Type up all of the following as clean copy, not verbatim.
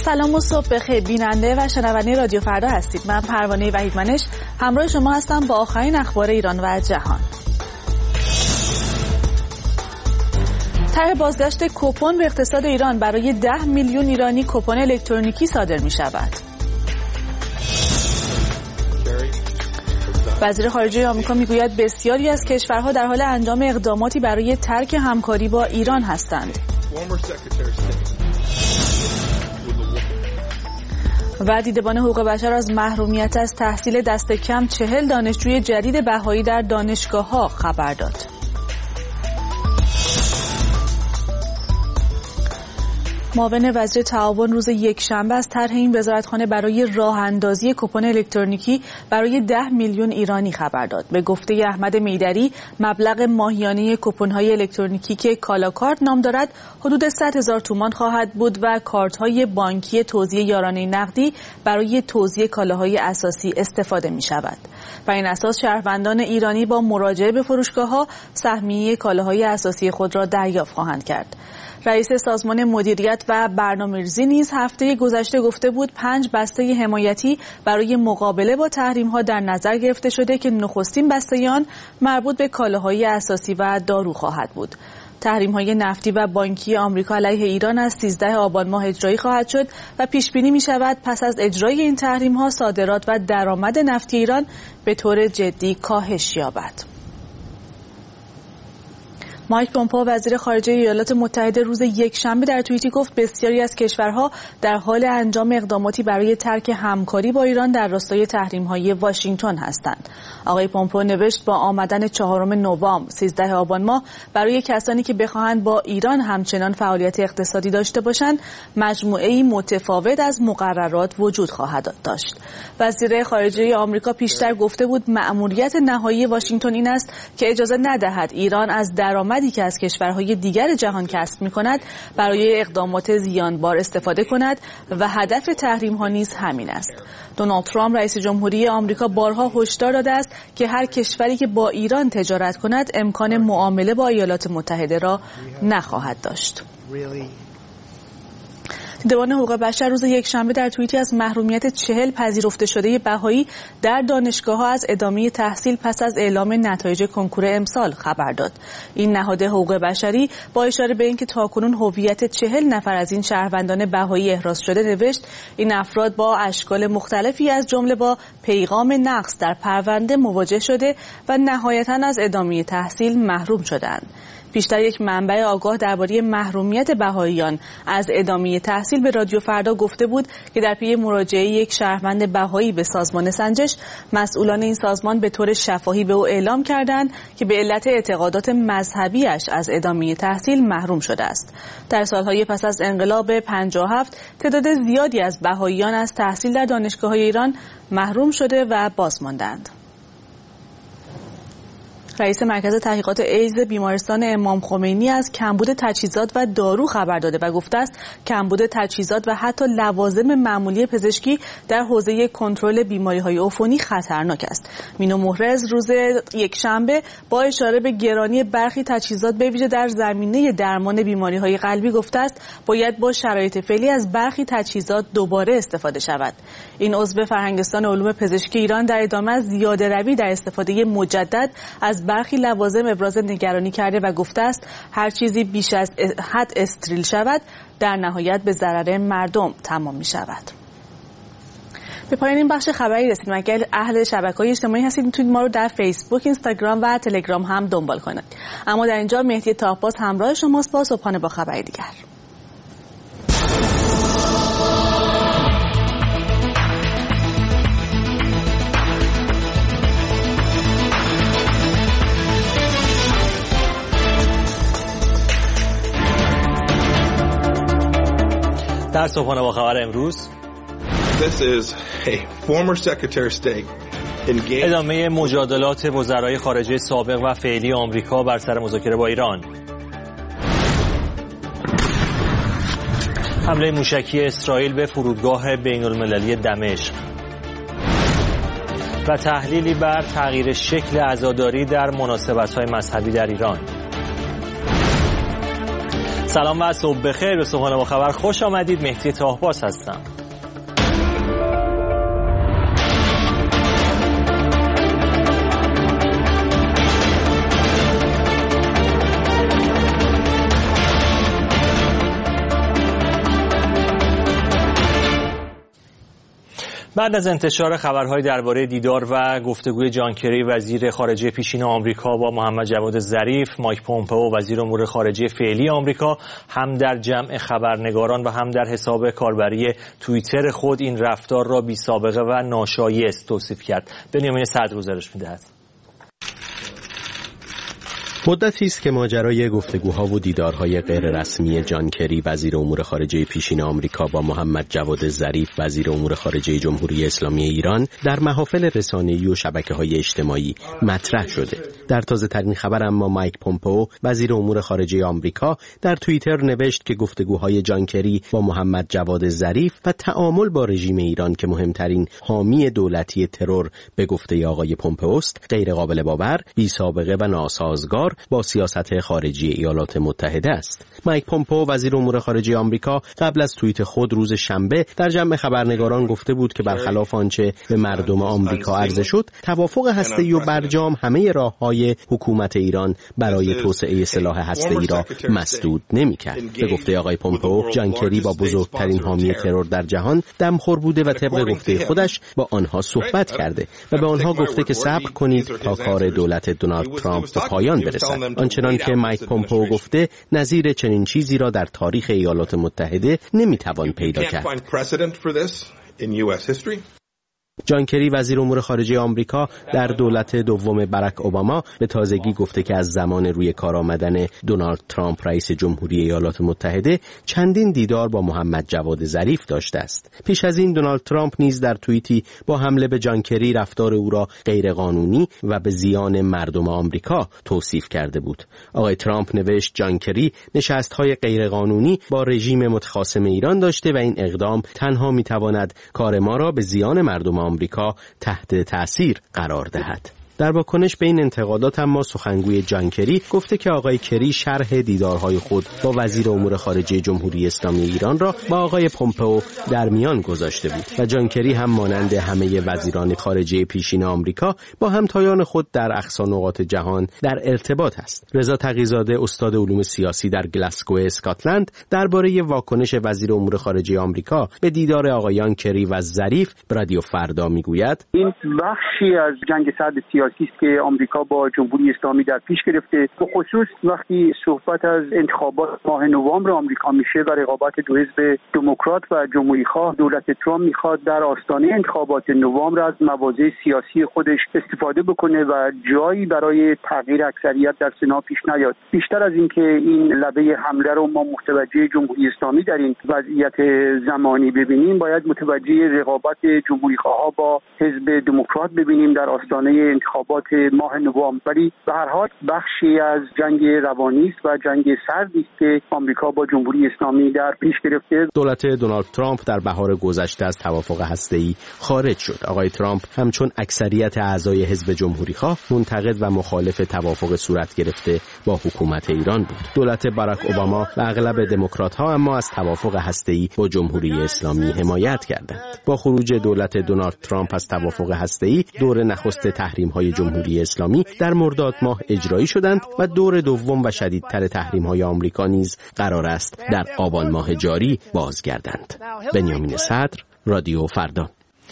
سلام و صبح بخیر بیننده و شنونده رادیو فردا هستید. من پروانه وحیدمنش همراه شما هستم با آخرین اخبار ایران و جهان. طرح بازگشت کوپن به اقتصاد ایران، برای 10 میلیون ایرانی کوپن الکترونیکی صادر می شود. وزیر خارجه آمریکا میگوید بسیاری از کشورها در حال انجام اقداماتی برای ترک همکاری با ایران هستند. و دیدبان حقوق بشر از محرومیت از تحصیل دست کم 40 دانشجوی جدید بهایی در دانشگاه‌ها خبر داد. معاون وزیر تعاون روز یکشنبه از طرح این وزارتخانه برای راه اندازی کوپن الکترونیکی برای 10 میلیون ایرانی خبر داد. به گفته احمد میدری، مبلغ ماهیانه کوپن‌های الکترونیکی که کالاکارت نام دارد حدود 100,000 تومان خواهد بود و کارت‌های بانکی توزیع یارانه نقدی برای توزیع کالاهای اساسی استفاده می‌شود. بر این اساس شهروندان ایرانی با مراجعه به فروشگاه‌ها سهمیه کالاهای اساسی خود را دریافت خواهند کرد. رئیس سازمان مدیریت و برنامه‌ریزی نیز هفته گذشته گفته بود 5 بسته حمایتی برای مقابله با تحریم‌ها در نظر گرفته شده که نخستین بسته آن مربوط به کالاهای اساسی و دارو خواهد بود. تحریم‌های نفتی و بانکی آمریکا علیه ایران از 13 آبان ماه اجرایی خواهد شد و پیش بینی می‌شود پس از اجرای این تحریم‌ها صادرات و درآمد نفتی ایران به طور جدی کاهش یابد. مایک پومپئو وزیر خارجه ایالات متحده روز یکشنبه در توییتی گفت بسیاری از کشورها در حال انجام اقداماتی برای ترک همکاری با ایران در راستای تحریم‌های واشنگتن هستند. آقای پومپئو نوشت با آمدن 4 نوامبر 13 آبان ماه برای کسانی که بخواهند با ایران همچنان فعالیت اقتصادی داشته باشند مجموعه‌ای متفاوت از مقررات وجود خواهد داشت. وزیر خارجه آمریکا پیشتر گفته بود مأموریت نهایی واشنگتن این است که اجازه ندهد ایران از درآمدی که از کشورهای دیگر جهان کسب می‌کند برای اقدامات زیانبار استفاده کند و هدف تحریم‌ها نیز همین است. دونالد ترامپ رئیس جمهوری آمریکا بارها هشدار داده است که هر کشوری که با ایران تجارت کند امکان معامله با ایالات متحده را نخواهد داشت. دیدبان حقوق بشر روز یکشنبه در توییتی از محرومیت 40 پذیرفته شده بهایی در دانشگاه‌ها از ادامه تحصیل پس از اعلام نتایج کنکور امسال خبر داد. این نهاد حقوق بشری با اشاره به اینکه تاکنون هویت 40 نفر از این شهروندان بهایی احراز شده نوشت این افراد با اشکال مختلفی از جمله با پیغام نقص در پرونده مواجه شده و نهایتاً از ادامه تحصیل محروم شدند. پیشتر یک منبع آگاه درباره محرومیت بهاییان از ادامه تحصیل به رادیو فردا گفته بود که در پی مراجعه یک شهروند بهایی به سازمان سنجش، مسئولان این سازمان به طور شفاهی به او اعلام کردند که به علت اعتقادات مذهبیش از ادامه تحصیل محروم شده است. در سالهای پس از انقلاب 57 تعداد زیادی از بهاییان از تحصیل در دانشگاه‌های ایران محروم شده و باز ماندند. رئیس مرکز تحقیقات ایدز بیمارستان امام خمینی از کمبود تجهیزات و دارو خبر داده و گفته است کمبود تجهیزات و حتی لوازم معمولی پزشکی در حوزه کنترل بیماری‌های عفونی خطرناک است. مینو محرز روز یکشنبه با اشاره به گرانی برخی تجهیزات به ویژه در زمینه درمان بیماری‌های قلبی گفته است باید با شرایط فعلی از برخی تجهیزات دوباره استفاده شود. این عضو فرهنگستان علوم پزشکی ایران در ادامه از زیاده‌روی در استفاده مجدد از برخی لوازم ابراز نگرانی کرده و گفته است هر چیزی بیش از حد استریل شود در نهایت به ضرر مردم تمام می شود. به پایان این بخش خبری رسیدیم. اگر اهل شبکه‌های اجتماعی هستید میتونید ما رو در فیسبوک، اینستاگرام و تلگرام هم دنبال کنید. اما در اینجا مهدی طاه‌باز همراه شماست با صبحانه با خبری دیگر. در صبحانه با خبر امروز ادامه مجادلات وزرای خارجه سابق و فعلی آمریکا بر سر مذاکره با ایران، حمله موشکی اسرائیل به فرودگاه بین المللی دمشق و تحلیلی بر تغییر شکل عزاداری در مناسبت‌های مذهبی در ایران. سلام و صبح بخیر. به صبحانه با خبر خوش آمدید. مهدی طاهباز هستم. بعد از انتشار خبرهای درباره دیدار و گفتگوی جان کری وزیر خارجه پیشین آمریکا با محمد جواد ظریف، مایک پومپئو وزیر امور خارجه فعلی آمریکا هم در جمع خبرنگاران و هم در حساب کاربری توییتر خود این رفتار را بی‌سابقه و ناشایست توصیف کرد. بنیامین صدر گزارش می‌دهد. مدتی است که ماجرای گفتگوها و دیدارهای غیررسمی جان کری وزیر امور خارجه پیشین آمریکا با محمد جواد ظریف وزیر امور خارجه جمهوری اسلامی ایران در محافل رسانه‌ای و شبکه‌های اجتماعی مطرح شده. در تازه‌ترین خبر اما مایک پومپئو وزیر امور خارجه آمریکا در توییتر نوشت که گفتگوهای جان کری با محمد جواد ظریف و تعامل با رژیم ایران که مهمترین حامی دولتی ترور به گفته آقای پومپئو است غیر قابل باور، بی‌سابقه و ناسازگار با سیاست خارجی ایالات متحده است. مایک پومپئو وزیر امور خارجه آمریکا قبل از توییت خود روز شنبه در جمع خبرنگاران گفته بود که برخلاف آنچه به مردم آمریکا عرضه شد، توافق هسته‌ای و برجام همه راه‌های حکومت ایران برای توسعه سلاح هسته‌ای را مسدود نمی‌کرد. به گفته آقای پومپئو، جان کری با بزرگترین حامی ترور در جهان دمخور بوده و طبق گفته خودش با آنها صحبت کرده و به آنها گفته که صبر کنید تا کار دولت دونالد ترامپ به پایان برسد. آنچنان که مایک پومپئو گفته نظیر چنین چیزی را در تاریخ ایالات متحده نمیتوان پیدا کرد. جان کری وزیر امور خارجه آمریکا در دولت دوم باراک اوباما به تازگی گفته که از زمان روی کار آمدن دونالد ترامپ رئیس جمهوری ایالات متحده چندین دیدار با محمد جواد ظریف داشته است. پیش از این دونالد ترامپ نیز در توییتی با حمله به جان کری رفتار او را غیرقانونی و به زیان مردم آمریکا توصیف کرده بود. آقای ترامپ نوشت جان کری نشست‌های غیرقانونی با رژیم متخاصم ایران داشته و این اقدام تنها می‌تواند کار ما را به زیان مردم آمریکا تحت تأثیر قرار دهد. در واکنش به این انتقادات اما سخنگوی جان کری گفته که آقای کری شرح دیدارهای خود با وزیر امور خارجه جمهوری اسلامی ایران را با آقای پومپئو در میان گذاشته بود و جان کری هم مانند همه وزیران خارجه پیشین آمریکا با همتایان خود در اقصی نقاط جهان در ارتباط است. رضا تقی‌زاده استاد علوم سیاسی در گلاسگو اسکاتلند درباره واکنش وزیر امور خارجه آمریکا به دیدار آقایان کری و ظریف به رادیو فردا میگوید این بخشی از جنگ سرد سیاسی است که آمریکا با جمهوری اسلامی در پیش گرفته، به خصوص وقتی صحبت از انتخابات ماه نوامبر آمریکا میشه و رقابت دو حزب دموکرات و جمهوری خواه، دولت ترامپ میخواد در آستانه انتخابات نوامبر از مواضع سیاسی خودش استفاده بکنه و جایی برای تغییر اکثریت در سنا پیش نیاد. بیشتر از اینکه این لبه حمله رو ما متوجه جمهوری اسلامی در این وضعیت زمانی ببینیم، باید متوجه رقابت جمهوری خواه با حزب دموکرات ببینیم در آستانه انتخابات ماه نوامبر. ولی به هر حال بخشی از جنگ روانی است و جنگ سردی است که آمریکا با جمهوری اسلامی در پیش گرفته. دولت دونالد ترامپ در بهار گذشته از توافق هسته‌ای خارج شد. آقای ترامپ همچون اکثریت اعضای حزب جمهوری‌خواه منتقد و مخالف توافق صورت گرفته با حکومت ایران بود. دولت باراک اوباما و اغلب دموکرات‌ها اما از توافق هسته‌ای با جمهوری اسلامی حمایت کردند. با خروج دولت دونالد ترامپ از توافق هسته‌ای دور نخست تحریم‌های جمهوری اسلامی در مرداد ماه اجرایی شدند و دور دوم و شدیدتر تحریم‌های آمریکا نیز قرار است در آبان ماه جاری بازگردند. بنیامین صدر، رادیو فردا.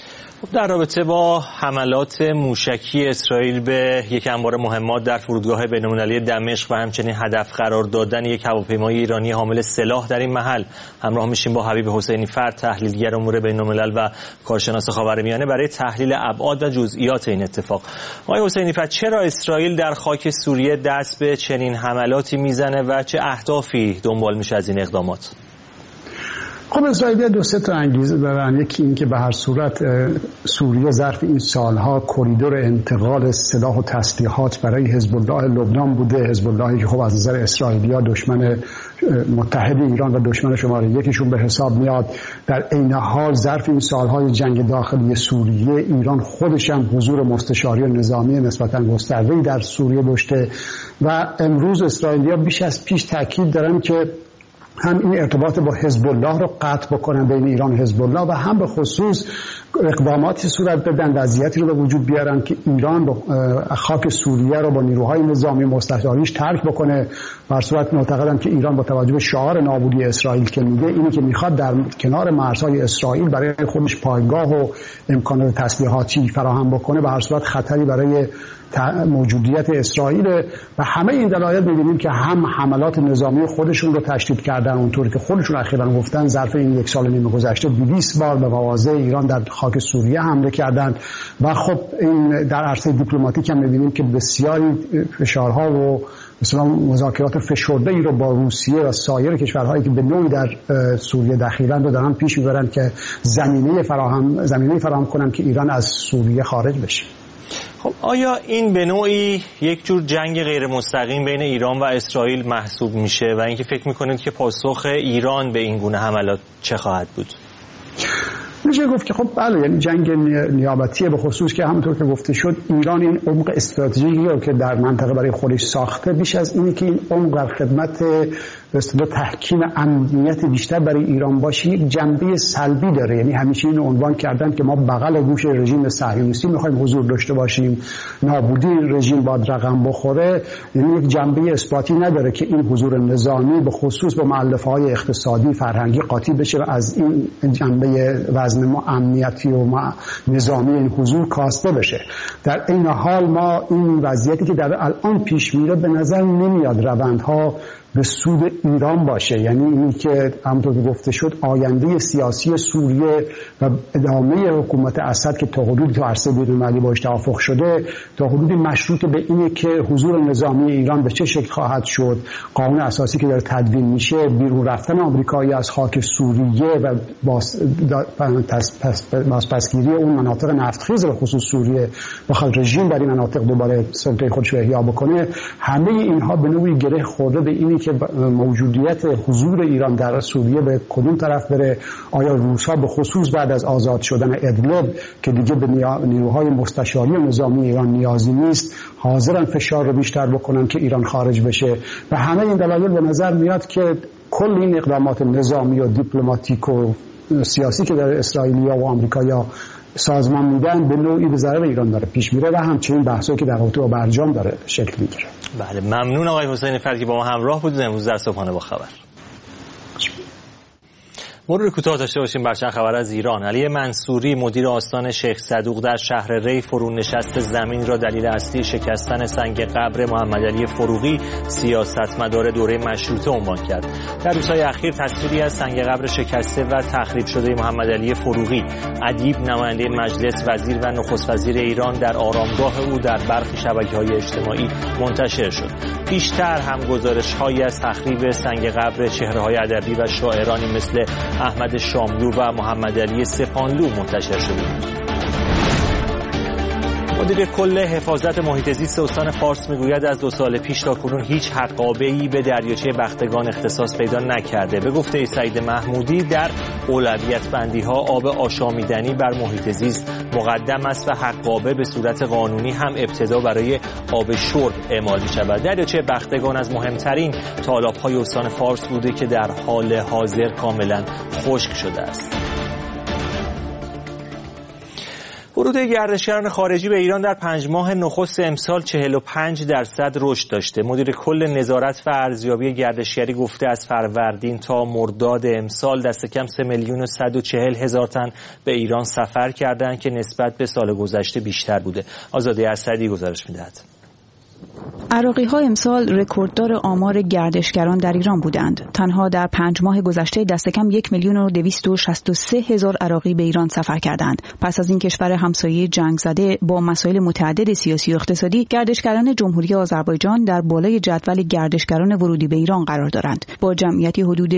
در رابطه با حملات موشکی اسرائیل به یک انبار مهمات در فرودگاه بین‌المللی دمشق و همچنین هدف قرار دادن یک هواپیمای ایرانی حامل سلاح در این محل همراه میشیم با حبیب حسینی فرد، تحلیلگر امور بین‌الملل و کارشناس خاورمیانه برای تحلیل ابعاد و جزئیات این اتفاق. آقای حسینی فرد، چرا اسرائیل در خاک سوریه دست به چنین حملاتی میزنه و چه اهدافی دنبال میشه از این اقدامات؟ خب اسرائیل دو سه تا انگیزه دارن. یکی این که به هر صورت سوریه ظرف این سالها کریدور انتقال سلاح و تسلیحات برای حزب الله لبنان بوده. حزب اللهی که خب از نظر اسرائیلیا دشمن متحد ایران و دشمن شماره یکیشون به حساب میاد. در عین حال ظرف این سالهای جنگ داخلی سوریه ایران خودش هم حضور مستشاری نظامی نسبتاً گسترده‌ای در سوریه داشته و امروز اسرائیلیا بیش از پیش تاکید دارن که هم این ارتباط با حزب الله رو قطع بکنن بین ایران و حزب الله و هم به خصوص اقداماتی صورت بدن، وضعیتی رو به وجود بیارن که ایران خاک سوریه رو با نیروهای نظامی مستشاریش ترک بکنه. بر صورت معتقدم که ایران با توجه به شعار نابودی اسرائیل که میگه، اینی که میخواد در کنار مرزهای اسرائیل برای خودش پایگاه و امکانات تسلیحاتی فراهم بکنه، به هر صورت خطری برای موجودیت اسرائیل. و همه این دلایل می‌بینیم که هم حملات نظامی خودشون رو تشدید کردن، اونطوری که خودشون اخیراً گفتن ظرف این 1 سال و نیم گذشته 200 بار به مواضع ایران در خاک سوریه حمله کردند. و خب این در عرصه دیپلماتیک هم می‌بینیم که بسیاری فشارها و مثلا مذاکرات فشرده‌ای رو با روسیه و سایر کشورهایی که به نوعی در سوریه دخیلند رو دارن پیش می‌برن که زمینه فراهم کنن که ایران از سوریه خارج بشه. خب آیا این به نوعی یک جور جنگ غیر مستقیم بین ایران و اسرائیل محسوب میشه و اینکه فکر میکنید که پاسخ ایران به این گونه حملات چه خواهد بود؟ میشه گفت که خب بله، یعنی جنگ نیابتیه، به خصوص که همونطور که گفته شد ایران این عمق استراتژیکی رو که در منطقه برای خودش ساخته، بیش از اینی که این عمق در خدمت به تحکیم امنیت بیشتر برای ایران باشه، یک جنبه سلبی داره. یعنی همیشه اینو عنوان کردن که ما بغل گوش رژیم صهیونیستی میخوایم حضور داشته باشیم، نابودی رژیم باید رقم بخوره. یعنی یک جنبه اثباتی نداره که این حضور نظامی به خصوص با مؤلفه‌های اقتصادی فرهنگی قاطی بشه و از این جنبه وزن ما امنیتی و نظامی این حضور کاسته بشه. در این حال ما این وضعیتی که در الان پیش میره به نظر نمیاد روندها به سود ایران باشه. یعنی اینی که همونطور که گفته شد آینده سیاسی سوریه و ادامه حکومت اسد که تا حدودی تو عرصه بین‌المللی باش توافق شده، تا حدودی مشروط به اینه که حضور نظامی ایران به چه شکل خواهد شد، قانون اساسی که داره تدوین میشه، بیرون رفتن آمریکایی از خاک سوریه و بازپسگیری اون مناطق نفتخیز به خصوص سوریه، بخواد رژیم در این مناطق دوباره سلطه خودش رو احیا بکنه، همه اینها به نوعی گره خورده به اینی که موجودیت حضور ایران در سوریه به کدوم طرف بره. آیا روس‌ها به خصوص بعد از آزاد شدن ادلب که دیگه به نیروهای مستشاری و نظامی ایران نیازی نیست، حاضرن فشار رو بیشتر بکنن که ایران خارج بشه؟ و همه این دلایل به نظر میاد که کل این اقدامات نظامی و دیپلماتیک و سیاسی که در اسرائیلیا و آمریکایا سازمان میدن به نوعی به ضرر ایران داره پیش میره و همچنین بحثایی که در رابطه با برجام داره شکل میگیره. بله، ممنون آقای حسین فردی که با ما همراه بودید امروز در صبحانه با خبر. مرور کوتاه داشته باشیم بر چند خبر از ایران. علی منصوری مدیر آستان شیخ صدوق در شهر ری فرون نشست زمین را دلیل اصلی شکستن سنگ قبر محمد علی فروغی سیاستمدار دوره مشروطه عنوان کرد. در روزهای اخیر تصویری از سنگ قبر شکسته و تخریب شده محمد علی فروغی، ادیب، نماینده مجلس، وزیر و نخست وزیر ایران در آرامگاه او در برخی شبکه‌های اجتماعی منتشر شد. پیشتر هم گزارش‌هایی از تخریب سنگ قبر چهره‌های ادبی و شاعرانی مثل احمد شاملو و محمد علی سپانلو منتشر شده بود. مدیر کل حفاظت محیط زیست استان فارس میگوید از 2 سال پیش تا کنون هیچ حقابه‌ای به دریاچه بختگان اختصاص پیدا نکرده. به گفته سعید محمودی در اولویت بندی‌ها آب آشامیدنی بر محیط زیست مقدم است و حقابه به صورت قانونی هم ابتدا برای آب شرب اعمال می‌شود. دریاچه بختگان از مهمترین تالاب‌های استان فارس بوده که در حال حاضر کاملا خشک شده است. ورود گردشگران خارجی به ایران در 5 ماه نخست امسال 45% رشد داشته. مدیر کل نظارت و ارزیابی گردشگری گفته از فروردین تا مرداد امسال دست کم 3,140,000 تن به ایران سفر کردند که نسبت به سال گذشته بیشتر بوده. آزاده اسدی گزارش می‌دهد. عراقی‌ها امسال رکورددار آمار گردشگران در ایران بودند. تنها در 5 ماه گذشته دست کم 1,263,000 عراقی به ایران سفر کردند. پس از این کشور همسایه جنگ زده با مسائل متعدد سیاسی و اقتصادی، گردشگران جمهوری آذربایجان در بالای جدول گردشگران ورودی به ایران قرار دارند با جمعیتی حدود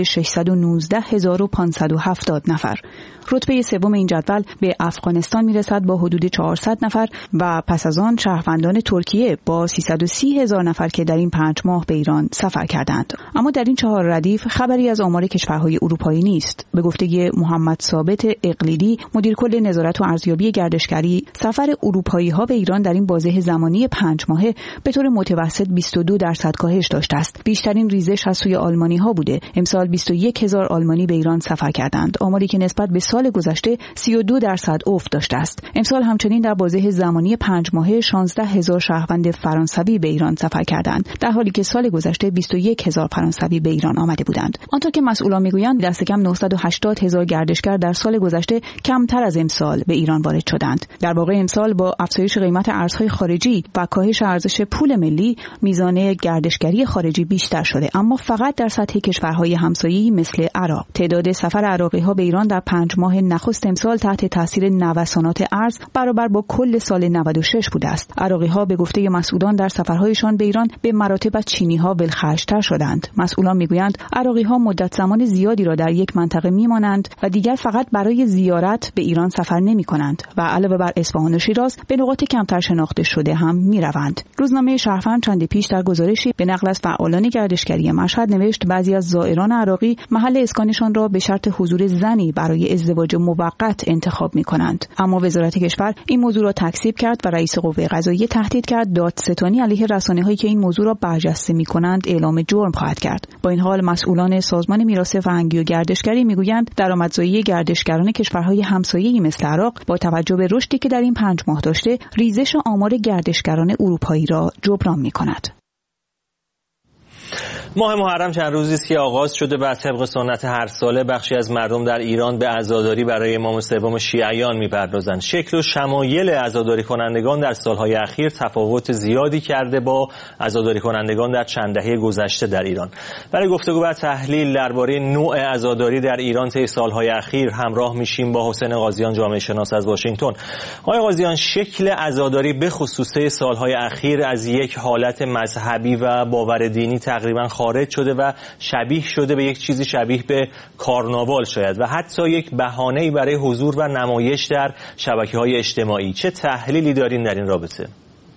619,570 نفر. رتبه سوم این جدول به افغانستان میرسد با حدود 400 نفر و پس از آن شهروندان ترکیه با 330,000 هزار نفر که در این 5 ماه به ایران سفر کردند. اما در این 4 ردیف خبری از آمار کشورهای اروپایی نیست. به گفته محمد ثابت اقلیدی، مدیر کل نظارت و ارزیابی گردشگری، سفر اروپایی‌ها به ایران در این بازه زمانی 5 ماهه به طور متوسط 22% کاهش داشته است. بیشترین ریزش از سوی آلمانی‌ها بوده. امسال 21000 آلمانی به ایران سفر کردند، آماری که نسبت به سال گذشته 32% افت داشته است. امسال همچنین در بازه زمانی 5 ماهه 16000 شهروند فرانسوی به ایران سفر کردند، در حالی که سال گذشته 21000 فرانسوی به ایران آمده بودند. آنطور که مسئولان میگویند دست کم 980000 گردشگر در سال گذشته کمتر از امسال به ایران وارد شدند. در واقع امسال با افزایش قیمت ارزهای خارجی و کاهش ارزش پول ملی، میزان گردشگری خارجی بیشتر شده، اما فقط در سطح کشورهای همسایه‌ای مثل عراق. تعداد سفر عراقی‌ها به ایران در 5 ماه نخست امسال تحت تاثیر نوسانات ارز برابر با کل سال 96 بوده است. عراقی‌ها به گفته مسئولان در سفرهایشان به ایران به مراتب از چینی‌ها ولخرج‌تر شدند. مسئولان میگویند عراقی‌ها مدت زمان زیادی را در یک منطقه میمانند و دیگر فقط برای زیارت به ایران سفر نمی‌کنند و علاوه بر اصفهان و شیراز به نقاط کمتر شناخته شده هم می‌روند. روزنامه شهروند چند پیش در گزارشی به نقل از فعالان گردشگری مشهد نوشت بعضی از زائران عراقی محل اسکانشان را به شرط حضور زنی برای ازدواج موقت انتخاب می‌کنند. اما وزارت کشور این موضوع را تکذیب کرد و رئیس قوه قضاییه تهدید کرد دادستانی علیه رسانه‌هایی که این موضوع را برجسته می‌کنند اعلام جرم خواهد کرد. با این حال مسئولان سازمان میراث فرهنگی و گردشگری می‌گویند درآمدزایی گردشگران کشورهای همسایه‌ای مثل عراق با توجه به رشدی که در این 5 ماه داشته، ریزش آمار گردشگران اروپایی را جبران می‌کند. ماه محرم چند روزی است که آغاز شده و طبق سنت هر ساله بخشی از مردم در ایران به عزاداری برای امام سوم شیعیان می‌پردازند. شکل و شمایل عزاداری کنندگان در سالهای اخیر تفاوت زیادی کرده با عزاداری کنندگان در چند دهه گذشته در ایران. برای گفتگو و تحلیل درباره نوع عزاداری در ایران طی سالهای اخیر همراه میشیم با حسین قاضیان، جامعه شناس از واشنگتن. آقای قاضیان، شکل عزاداری به خصوص سالهای اخیر از یک حالت مذهبی و باور دینی تقریبا خارج شده و شبیه شده به یک چیزی شبیه به کارناوال شاید و حتی یک بهانه‌ای برای حضور و نمایش در شبکه‌های اجتماعی. چه تحلیلی دارین در این رابطه؟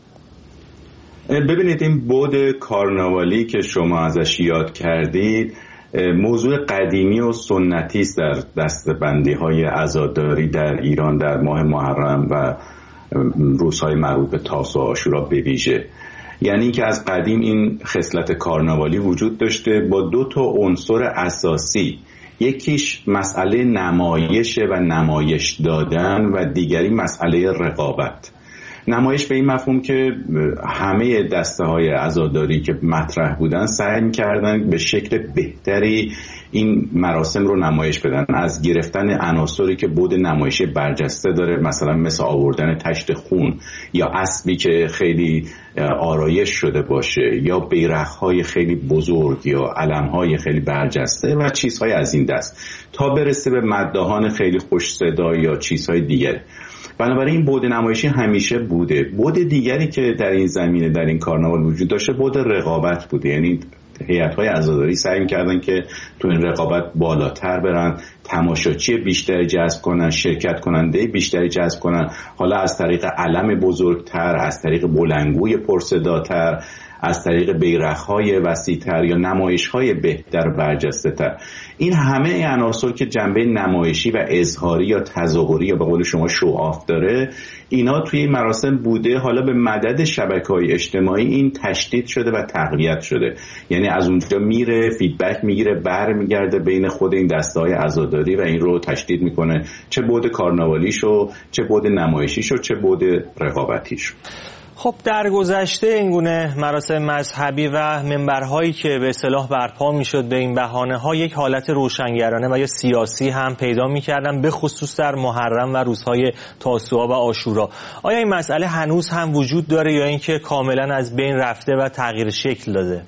ببینید، این بعد کارناوالی که شما ازش یاد کردید موضوع قدیمی و سنتی است در دسته‌بندی‌های عزاداری در ایران در ماه محرم و روزهای مربوط به تاسوعا و عاشورا به ویژه. یعنی که از قدیم این خصلت کارناوالی وجود داشته با 2 عنصر اساسی. یکیش مسئله نمایش و نمایش دادن و دیگری مسئله رقابت. نمایش به این مفهوم که همه دسته‌های عزاداری که مطرح بودن سعی می‌کردن به شکل بهتری این مراسم رو نمایش بدن، از گرفتن عناصری که بود نمایشی برجسته داره، مثلا مثل آوردن تشت خون یا اسبی که خیلی آرایش شده باشه یا بیرق‌های خیلی بزرگ یا علم‌های خیلی برجسته و چیزهای از این دست، تا برسه به مداحان خیلی خوش صدا یا چیزهای دیگه. بنابراین این بعد نمایشی همیشه بوده. بعد دیگری که در این زمینه در این کارناوال وجود داشته بعد رقابت بوده. یعنی هیئت‌های عزاداری سعی می‌کردن که تو این رقابت بالاتر برن، تماشاچی بیشتری جذب کنن، شرکت کننده بیشتری جذب کنن، حالا از طریق علم بزرگتر، از طریق بلندگوی پرصداتر، از طریق بیرق‌های وسیع‌تر یا نمایش‌های بهتر و برجسته‌تر. این همه عناصر که جنبه نمایشی و اظهاری یا تظاهری یا به قول شما شوآف داره، اینا توی این مراسم بوده. حالا به مدد شبکه‌های اجتماعی این تشدید شده و تقویت شده. یعنی از اونجا میره فیدبک میگیره، برمیگرده بین خود این دسته‌های عزاداری و این رو تشدید میکنه، چه بعد کارناوالیشو، چه بعد نمایشیشو، چه بعد رقابتیشو. خب در گذشته این گونه مراسم مذهبی و منبرهایی که به اصطلاح برپا میشد به این بهانه‌ها یک حالت روشنگرانه و یا سیاسی هم پیدا می‌کردن، به خصوص در محرم و روزهای تاسوعا و عاشورا. آیا این مسئله هنوز هم وجود داره یا اینکه کاملا از بین رفته و تغییر شکل داده؟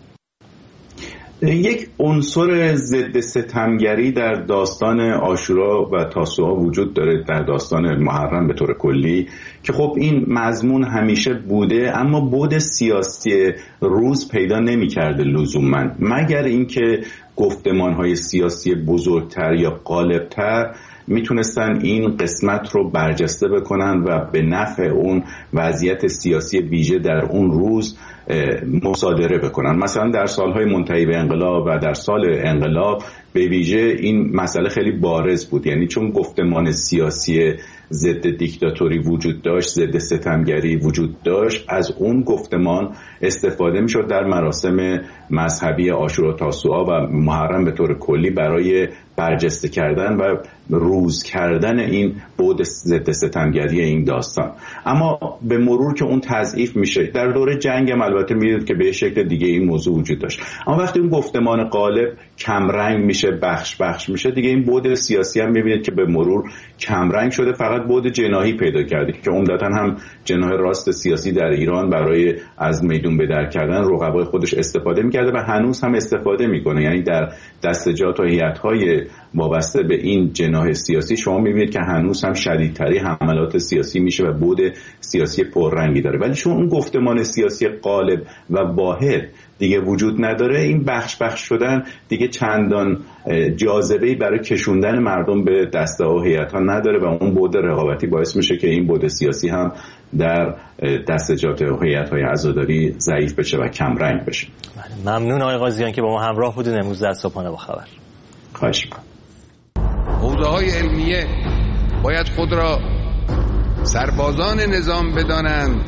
یک عنصر ضد ستمگری در داستان عاشورا و تاسوعا وجود داره، در داستان محرم به طور کلی، که خب این مضمون همیشه بوده اما بعد سیاسی روز پیدا نمی‌کرده لزوماً، مگر اینکه گفتمان‌های سیاسی بزرگتر یا غالبتر میتونستن این قسمت رو برجسته بکنن و به نفع اون وضعیت سیاسی ویژه در اون روز مصادره بکنن. مثلا در سالهای منتهی به انقلاب و در سال انقلاب به ویژه این مسئله خیلی بارز بود، یعنی چون گفتمان سیاسی ضد دیکتاتوری وجود داشت، ضد ستمگری وجود داشت، از اون گفتمان استفاده میشد در مراسم مذهبی عاشورا و تاسوعا و محرم به طور کلی برای برجسته کردن و روز کردن این بعد ضد ستمگری این داستان. اما به مرور که اون تضعیف میشه، در دوره جنگ هم البته میدید که به شکل دیگه این موضوع وجود داشت، اما وقتی اون گفتمان غالب کمرنگ میشه، بخش میشه، دیگه این بعد سیاسی هم میبینید که به مرور کمرنگ شده، فقط بعد جناحی پیدا کرده که عمدتاً هم جناح راست سیاسی در ایران برای از میدون به در کردن رقبای خودش استفاده میکرده و هنوز هم استفاده میکنه. یعنی در دستجات و هیئت‌های وابسته به این جناح سیاسی شما میبینید که هنوز هم شدیدتری حملات سیاسی میشه و بعد سیاسی پررنگی داره، ولی چون اون گفتمان سیاسی غالب و واحد دیگه وجود نداره، این بخش شدن دیگه چندان جاذبه‌ای برای کشوندن مردم به دسته و هیئت‌ها نداره و اون بعد رقابتی باعث میشه که این بعد سیاسی هم در دستجات و هیئت‌های عزاداری ضعیف بشه و کم رنگ بشه. ممنون آقای قاضیان که با ما همراه بودین امروز در صبحانه با خبر. خواهش می‌کنم. حوزه‌های علمیه باید خود را سربازان نظام بدانند،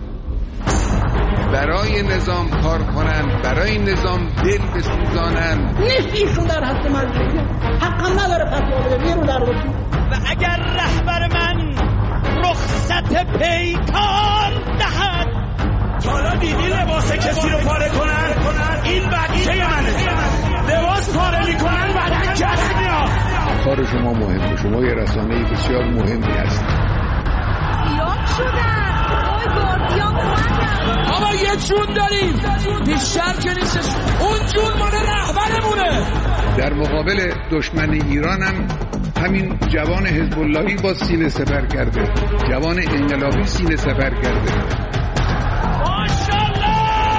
برای نظام کار کنند، برای نظام دل بسوزانند. نیست ایشون در حد مرجعیه، حقا نداره فتوا بده، بیرون در بود. و اگر رهبر من رخصت پیکار دهد، حالا دیدی لباس کسی رو پاره کنن؟ این بچه منه، لباس پاره میکنن بدن کسی میاد. کار شما مهمه، شما یه رسانه‌ای بسیار مهمی هست. سیاه شدن، آی گاردیان اومدن. بابا یه جون داریم، بیشتر که نیستش، اون جون مال رهبرمونه. در مقابل دشمن ایران هم همین جوان حزب اللهی با سینه سپر کرده، جوان انقلابی سینه سپر کرده. ماشاءالله.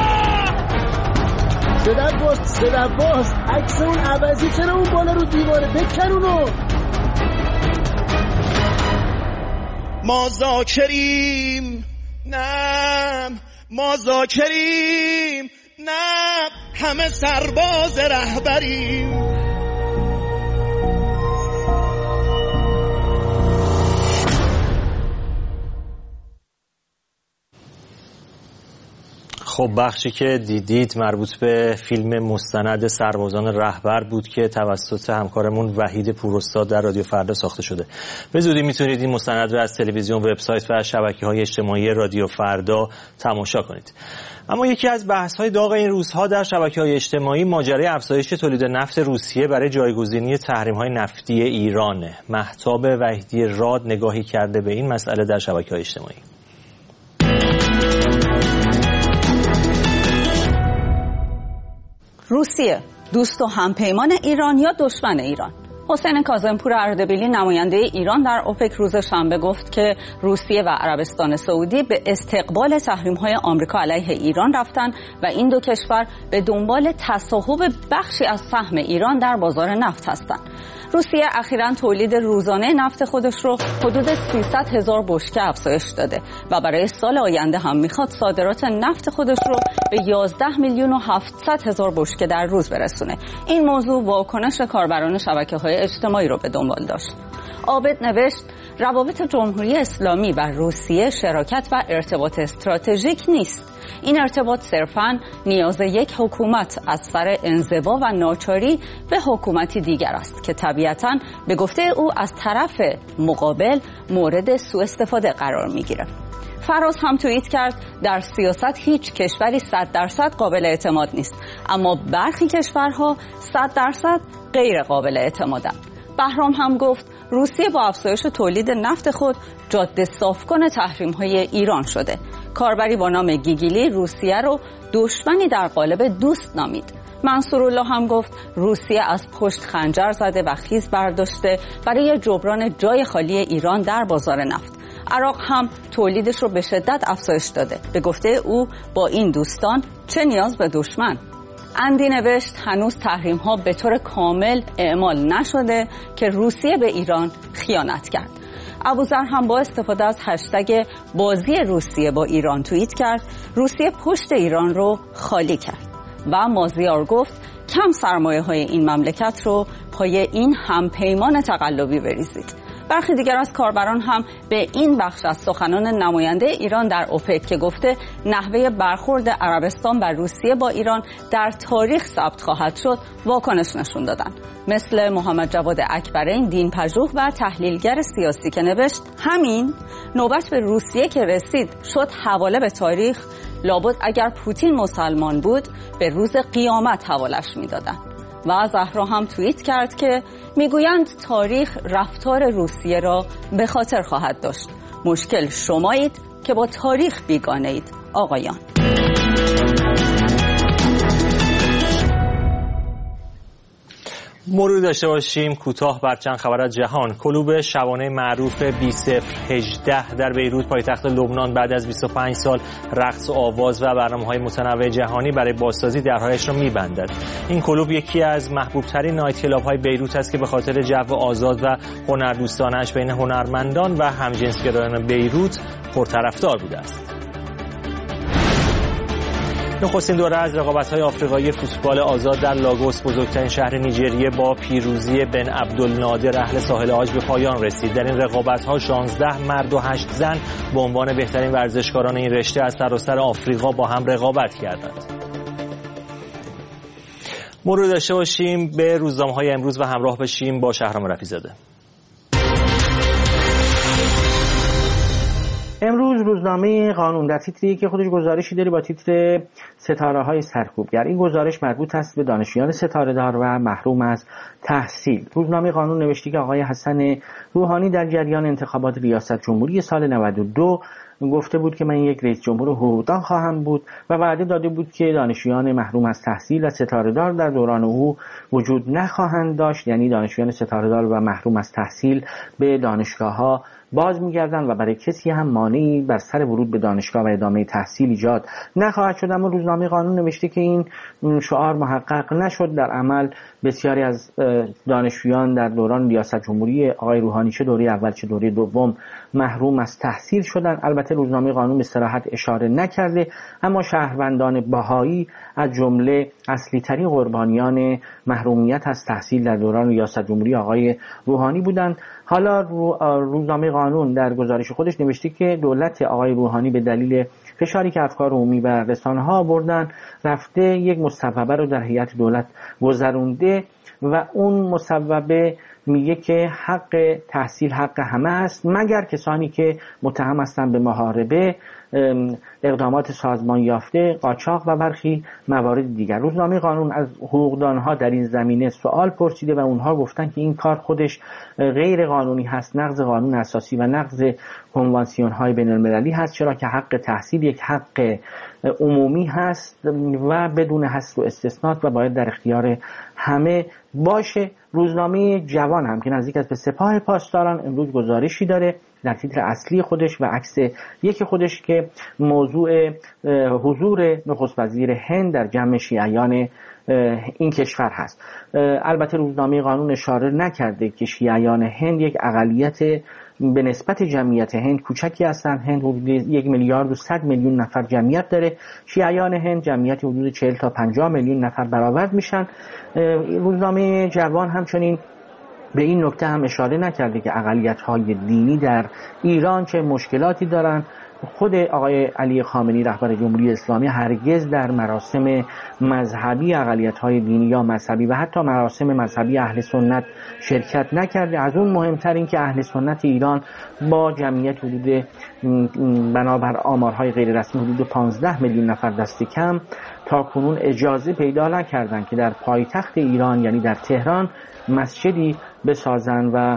صدق باز عکس اون عوضی چرا اون بالا رو دیواره بکن اونو. ما ذاکریم، نه ما ذاکریم، نه همه سرباز رهبریم. خب بخشی که دیدید مربوط به فیلم مستند سربازان رهبر بود که توسط همکارمون وحید پوراستاد در رادیو فردا ساخته شده. به زودی میتونید این مستند رو از تلویزیون، وبسایت و شبکه‌های اجتماعی رادیو فردا تماشا کنید. اما یکی از بحث‌های داغ این روزها در شبکه‌های اجتماعی ماجرای افزایش تولید نفت روسیه برای جایگزینی تحریم‌های نفتی ایرانه. مهتاب وحیدی راد نگاهی کرده به این مسئله در شبکه‌های اجتماعی. روسیه دوست و همپیمان ایران یا دشمن ایران؟ حسین کاظمپور اردبیلی نماینده ایران در اوپک روز شنبه گفت که روسیه و عربستان سعودی به استقبال تحریم‌های آمریکا علیه ایران رفتن و این دو کشور به دنبال تصاحب بخشی از سهم ایران در بازار نفت هستند. روسیه اخیراً تولید روزانه نفت خودش رو حدود 300,000 بشکه افزایش داده و برای سال آینده هم میخواد صادرات نفت خودش رو به 11,700,000 بشکه در روز برسونه. این موضوع واکنش کاربران شبکه‌های اجتماعی رو به دنبال داشت. عابد نوشت روابط جمهوری اسلامی و روسیه شراکت و ارتباط استراتژیک نیست. این ارتباط صرفاً نیاز یک حکومت از سر انزوا و ناچاری به حکومتی دیگر است که طبیعتاً به گفته او از طرف مقابل مورد سوء استفاده قرار میگیره. فراز هم توییت کرد در سیاست هیچ کشوری 100% قابل اعتماد نیست، اما برخی کشورها 100% غیر قابل اعتمادند. بهرام هم گفت روسیه با افزایش تولید نفت خود جاده صافکن تحریم‌های ایران شده. کاربری با نام گیگیلی روسیه رو دشمنی در قالب دوست نامید. منصورالله هم گفت روسیه از پشت خنجر زده و خیز برداشته برای جبران جای خالی ایران در بازار نفت. عراق هم تولیدش رو به شدت افزایش داده. به گفته او با این دوستان چه نیاز به دشمن؟ اندی نوشت هنوز تحریم‌ها به طور کامل اعمال نشده که روسیه به ایران خیانت کرد. ابوذر هم با استفاده از هشتگ بازی روسیه با ایران توییت کرد روسیه پشت ایران رو خالی کرد و مازیار گفت کم سرمایه های این مملکت رو پای این همپیمان تقلبی بریزید. برخی دیگر از کاربران هم به این بخش از سخنان نماینده ایران در اوپک که گفته نحوه برخورد عربستان و روسیه با ایران در تاریخ ثبت خواهد شد واکنش نشون دادند. مثل محمد جواد اکبرین دین‌پژوه و تحلیلگر سیاسی که نوشت همین نوبت به روسیه که رسید شد حواله به تاریخ، لابد اگر پوتین مسلمان بود به روز قیامت حوالش میدادند. و زهرا هم توییت کرد که میگویند تاریخ رفتار روسیه را به خاطر خواهد داشت. مشکل شمایید که با تاریخ بیگانه اید آقایان. مرور داشته باشیم کوتاه بر چند خبر از جهان. کلوب شبانه معروف 2018 در بیروت پایتخت لبنان بعد از 25 سال رقص و آواز و برنامه‌های متنوع جهانی برای بازسازی درهایش را می‌بندد. این کلوب یکی از محبوب‌ترین نایت کلاب‌های بیروت است که به خاطر جو آزاد و هنردوستانه‌اش بین هنرمندان و همجنسگرایان بیروت پرطرفدار بوده است. نخستین دوره از رقابت‌های آفریقایی فوتبال آزاد در لاگوس بزرگترین شهر نیجریه با پیروزی بن عبدالنادر اهل ساحل عاج به پایان رسید. در این رقابت‌ها 16 مرد و 8 زن به عنوان بهترین ورزشکاران این رشته از سراسر آفریقا با هم رقابت کردند. مرور داشته باشیم به روزنامه‌های امروز و همراه بشیم با شهرام رفیع‌زاده. امروز روزنامه قانون در تیتری که خودش گزارشی داره با تیتر ستاره‌های سرکوبگر، این گزارش مربوط است به دانشجویان ستاره‌دار و محروم از تحصیل. روزنامه قانون نوشته که آقای حسن روحانی در جریان انتخابات ریاست جمهوری سال 92 گفته بود که من یک رئیس جمهور حقوقدان خواهم بود و وعده داده بود که دانشجویان محروم از تحصیل و ستاره‌دار در دوران او وجود نخواهند داشت، یعنی دانشجویان ستاره‌دار و محروم از تحصیل به دانشگاه‌ها باز می‌گردند و برای کسی هم مانعی بر سر ورود به دانشگاه و ادامه تحصیل ایجاد نخواهد شد. اما روزنامه قانون نوشته که این شعار محقق نشد. در عمل بسیاری از دانشجویان در دوران ریاست جمهوری آقای روحانی چه دوره اول چه دوره دوم محروم از تحصیل شدند. البته روزنامه قانون به صراحت اشاره نکرده، اما شهروندان بهایی از جمله اصلی ترین قربانیان محرومیت از تحصیل در دوران ریاست جمهوری آقای روحانی بودند. حالا روزنامه قانون در گزارش خودش نوشته که دولت آقای روحانی به دلیل فشاری که افکار عمومی بر رسانه‌ها آوردن رفته یک مصوبه رو در هیئت دولت گذرونده و اون مصوبه میگه که حق تحصیل حق همه است مگر کسانی که متهم هستند به محاربه، اقدامات سازمان یافته، قاچاق و برخی موارد دیگر. روزنامه قانون از حقوقدانها در این زمینه سوال پرسیده و اونها گفتن که این کار خودش غیر قانونی هست، نقض قانون اساسی و نقض کنوانسیون های بین المللی هست، چرا که حق تحصیل یک حق عمومی هست و بدون حصر و استثناءات و باید در اختیار همه باشه. روزنامه جوان هم که نزدیک است به سپاه پاسداران امروز گزارشی داره در تیتر اصلی خودش و عکس یک خودش که موضوع حضور نخست وزیر هند در جمع شیعیان این کشور هست. البته روزنامه قانون اشاره نکرده که شیعیان هند یک اقلیت به نسبت جمعیت هند کوچکی هستند. هند حدود 1,100,000,000 نفر جمعیت داره. شیعیان هند جمعیت حدود 40 تا 50 میلیون نفر برآورد میشن. روزنامه جوان همچنین به این نکته هم اشاره نکرده که اقلیت‌های دینی در ایران چه مشکلاتی دارن. خود آقای علی خامنه‌ای رهبر جمهوری اسلامی هرگز در مراسم مذهبی اقلیت‌های دینی یا مذهبی و حتی مراسم مذهبی اهل سنت شرکت نکرده. از اون مهمتر این که اهل سنت ایران با جمعیت حدود بنابر آمارهای غیر رسمی حدود 15 میلیون نفر دست کم تا کنون اجازه پیدا نکردند که در پایتخت ایران یعنی در تهران مسجدی بسازن و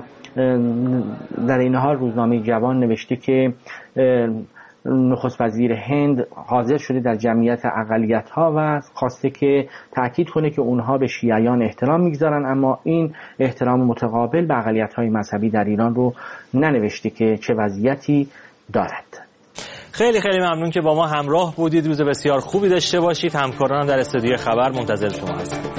در این حال روزنامه جوان نوشته که نخست وزیر هند حاضر شده در جمعیت اقلیت‌ها و خواسته که تأکید کنه که اونها به شیعیان احترام میگذارن، اما این احترام متقابل به اقلیت‌های مذهبی در ایران رو ننوشته که چه وضعیتی دارد. خیلی خیلی ممنون که با ما همراه بودید. روز بسیار خوبی داشته باشید. همکارانم در استودیو خبر منتظر شما هستند.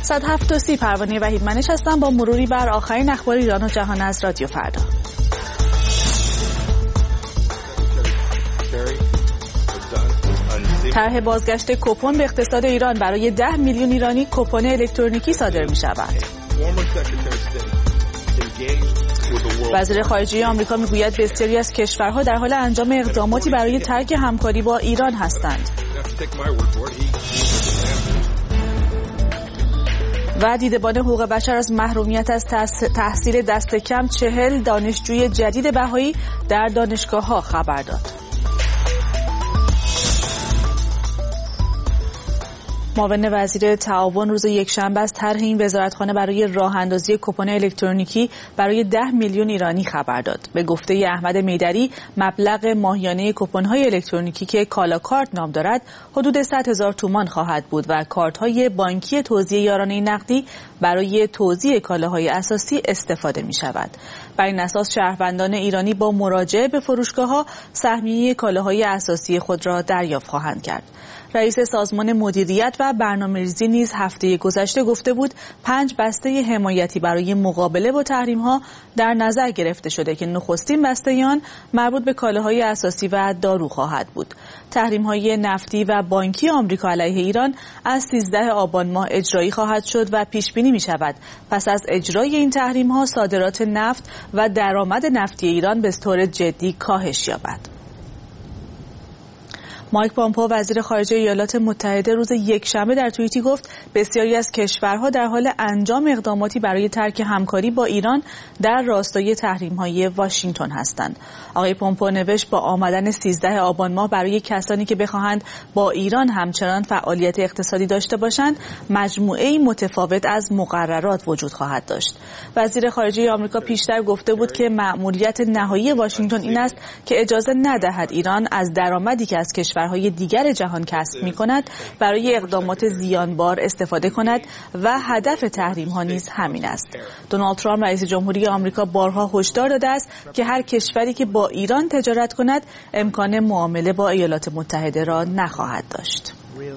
107 پروانه وحیدمنش هستم با مروری بر آخرین اخبار ایران و جهان از رادیو فردا. طرح بازگشت کوپن به اقتصاد ایران برای 10 میلیون ایرانی کوپن الکترونیکی صادر می شود. وزیر خارجه آمریکا میگوید بسیاری از کشورها در حال انجام اقداماتی برای ترک همکاری با ایران هستند. و دیدبان حقوق بشر از محرومیت از تحصیل دست کم 40 دانشجوی جدید بهایی در دانشگاه‌ها خبر داد. معاون وزیر تعاون روز یکشنبه از طرح این وزارتخانه برای راه اندازی کوپن الکترونیکی برای 10 میلیون ایرانی خبر داد. به گفته احمد میدری مبلغ ماهیانه کوپن‌های الکترونیکی که کالا کارت نام دارد حدود 100,000 تومان خواهد بود و کارت‌های بانکی توزیع یارانه نقدی برای توزیع کالاهای اساسی استفاده می‌شود. بر این اساس شهروندان ایرانی با مراجعه به فروشگاه‌ها سهمیه کالاهای اساسی خود را دریافت خواهند کرد. رئیس سازمان مدیریت و برنامه‌ریزی نیز هفته گذشته گفته بود 5 بسته حمایتی برای مقابله با تحریم‌ها در نظر گرفته شده که نخستین بسته آن مربوط به کالاهای اساسی و دارو خواهد بود. تحریم‌های نفتی و بانکی آمریکا علیه ایران از 13 آبان ماه اجرایی خواهد شد و پیش بینی می‌شود پس از اجرای این تحریم‌ها صادرات نفت و درآمد نفتی ایران به طور جدی کاهش یابد. مایک پامپئو وزیر خارجه ایالات متحده روز یکشنبه در توییتی گفت بسیاری از کشورها در حال انجام اقداماتی برای ترک همکاری با ایران در راستای تحریم‌های واشنگتن هستند. آقای پامپئو نوشت با آمدن 13 آبان ماه برای کسانی که بخواهند با ایران همچنان فعالیت اقتصادی داشته باشند مجموعه‌ای متفاوت از مقررات وجود خواهد داشت. وزیر خارجه آمریکا پیشتر گفته بود که مأموریت نهایی واشنگتن این است که اجازه ندهد ایران از درآمدی که از کشورهای دیگر جهان کسب می‌کند برای اقدامات زیانبار استفاده کند و هدف تحریم‌ها نیز همین است. دونالد ترامپ رئیس جمهوری آمریکا بارها هشدار داده است که هر کشوری که با ایران تجارت کند امکان معامله با ایالات متحده را نخواهد داشت.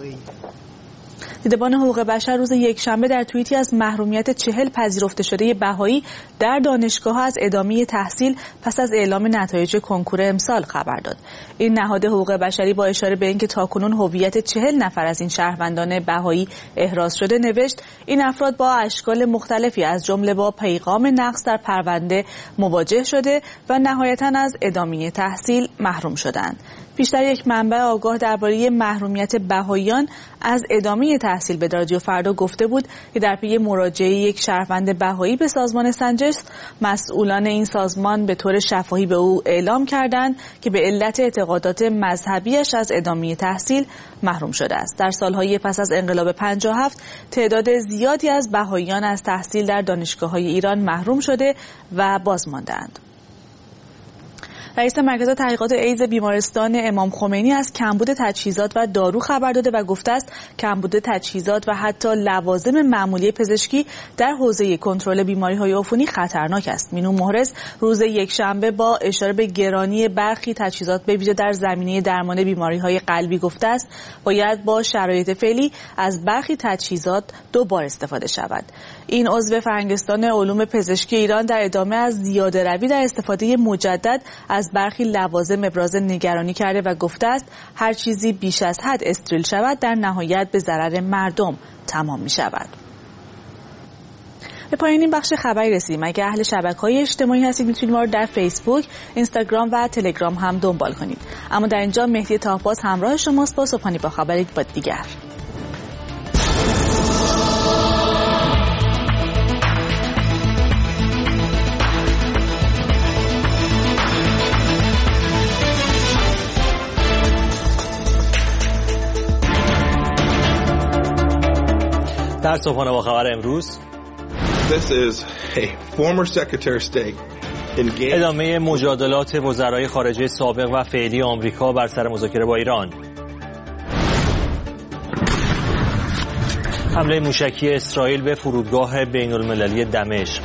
دیدبان حقوق بشر روز یکشنبه در توییتی از محرومیت 40 پذیرفته شده بهایی در دانشگاه‌ها از ادامه تحصیل پس از اعلام نتایج کنکور امسال خبر داد. این نهاد حقوق بشری با اشاره به اینکه تاکنون هویت 40 نفر از این شهروندان بهایی احراز شده نوشت این افراد با اشکال مختلفی از جمله با پیغام نقص در پرونده مواجه شده و نهایتاً از ادامه تحصیل محروم شدند. بیشتر یک منبع آگاه درباره محرومیت بهاییان از ادامه تحصیل به رادیو فردا گفته بود که در پی مراجعه یک شهروند بهایی به سازمان سنجش مسئولان این سازمان به طور شفاهی به او اعلام کردند که به علت اعتقادات مذهبیش از ادامه تحصیل محروم شده است. در سالهای پس از انقلاب 57 تعداد زیادی از بهاییان از تحصیل در دانشگاه‌های ایران محروم شده و بازمانده‌اند. رئیس مرکز تحقیقات ایدز بیمارستان امام خمینی از کمبود تجهیزات و دارو خبر داده و گفته است کمبود تجهیزات و حتی لوازم معمولی پزشکی در حوزه کنترل بیماری‌های عفونی خطرناک است. مینو محرز روز یکشنبه با اشاره به گرانی برخی تجهیزات به ویژه در زمینه درمان بیماری‌های قلبی گفته است باید با شرایط فعلی از برخی تجهیزات دوبار استفاده شود. این عضو فرهنگستان علوم پزشکی ایران در ادامه از زیاده‌روی در استفاده مجدد از برخی لوازم ابراز نگرانی کرده و گفته است هر چیزی بیش از حد استریل شود در نهایت به ضرر مردم تمام می شود. به پایان این بخش خبری رسیدیم. اگر اهل شبکه‌های اجتماعی هستید میتونید ما رو در فیسبوک، اینستاگرام و تلگرام هم دنبال کنید. اما در اینجا مهدی طاه‌باز همراه شماست با صبحانه با خبری با دیگر. در صبحانه با خبر امروز ادامه مجادلات وزرای خارجه سابق و فعلی آمریکا بر سر مذاکره با ایران. حمله موشکی اسرائیل به فرودگاه بین المللی دمشق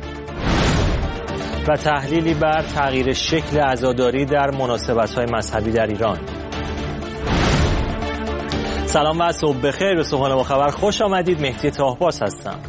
و تحلیلی بر تغییر شکل عزاداری در مناسبت‌های مذهبی در ایران. سلام و صبح بخیر. به صبحانه با خبر خوش آمدید. مهدی طاهباز هستم.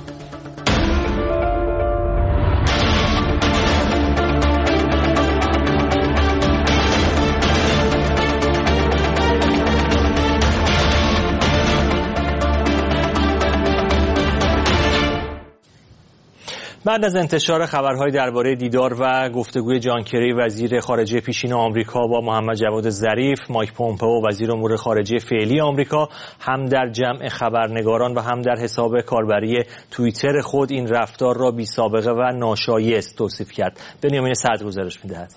بعد از انتشار خبرهای درباره دیدار و گفتگوی جان کری وزیر خارجه پیشین آمریکا با محمد جواد ظریف، مایک پومپئو وزیر امور خارجه فعلی آمریکا هم در جمع خبرنگاران و هم در حساب کاربری توییتر خود این رفتار را بی‌سابقه و ناشایست توصیف کرد. بنیامین صدر گزارش می‌دهد.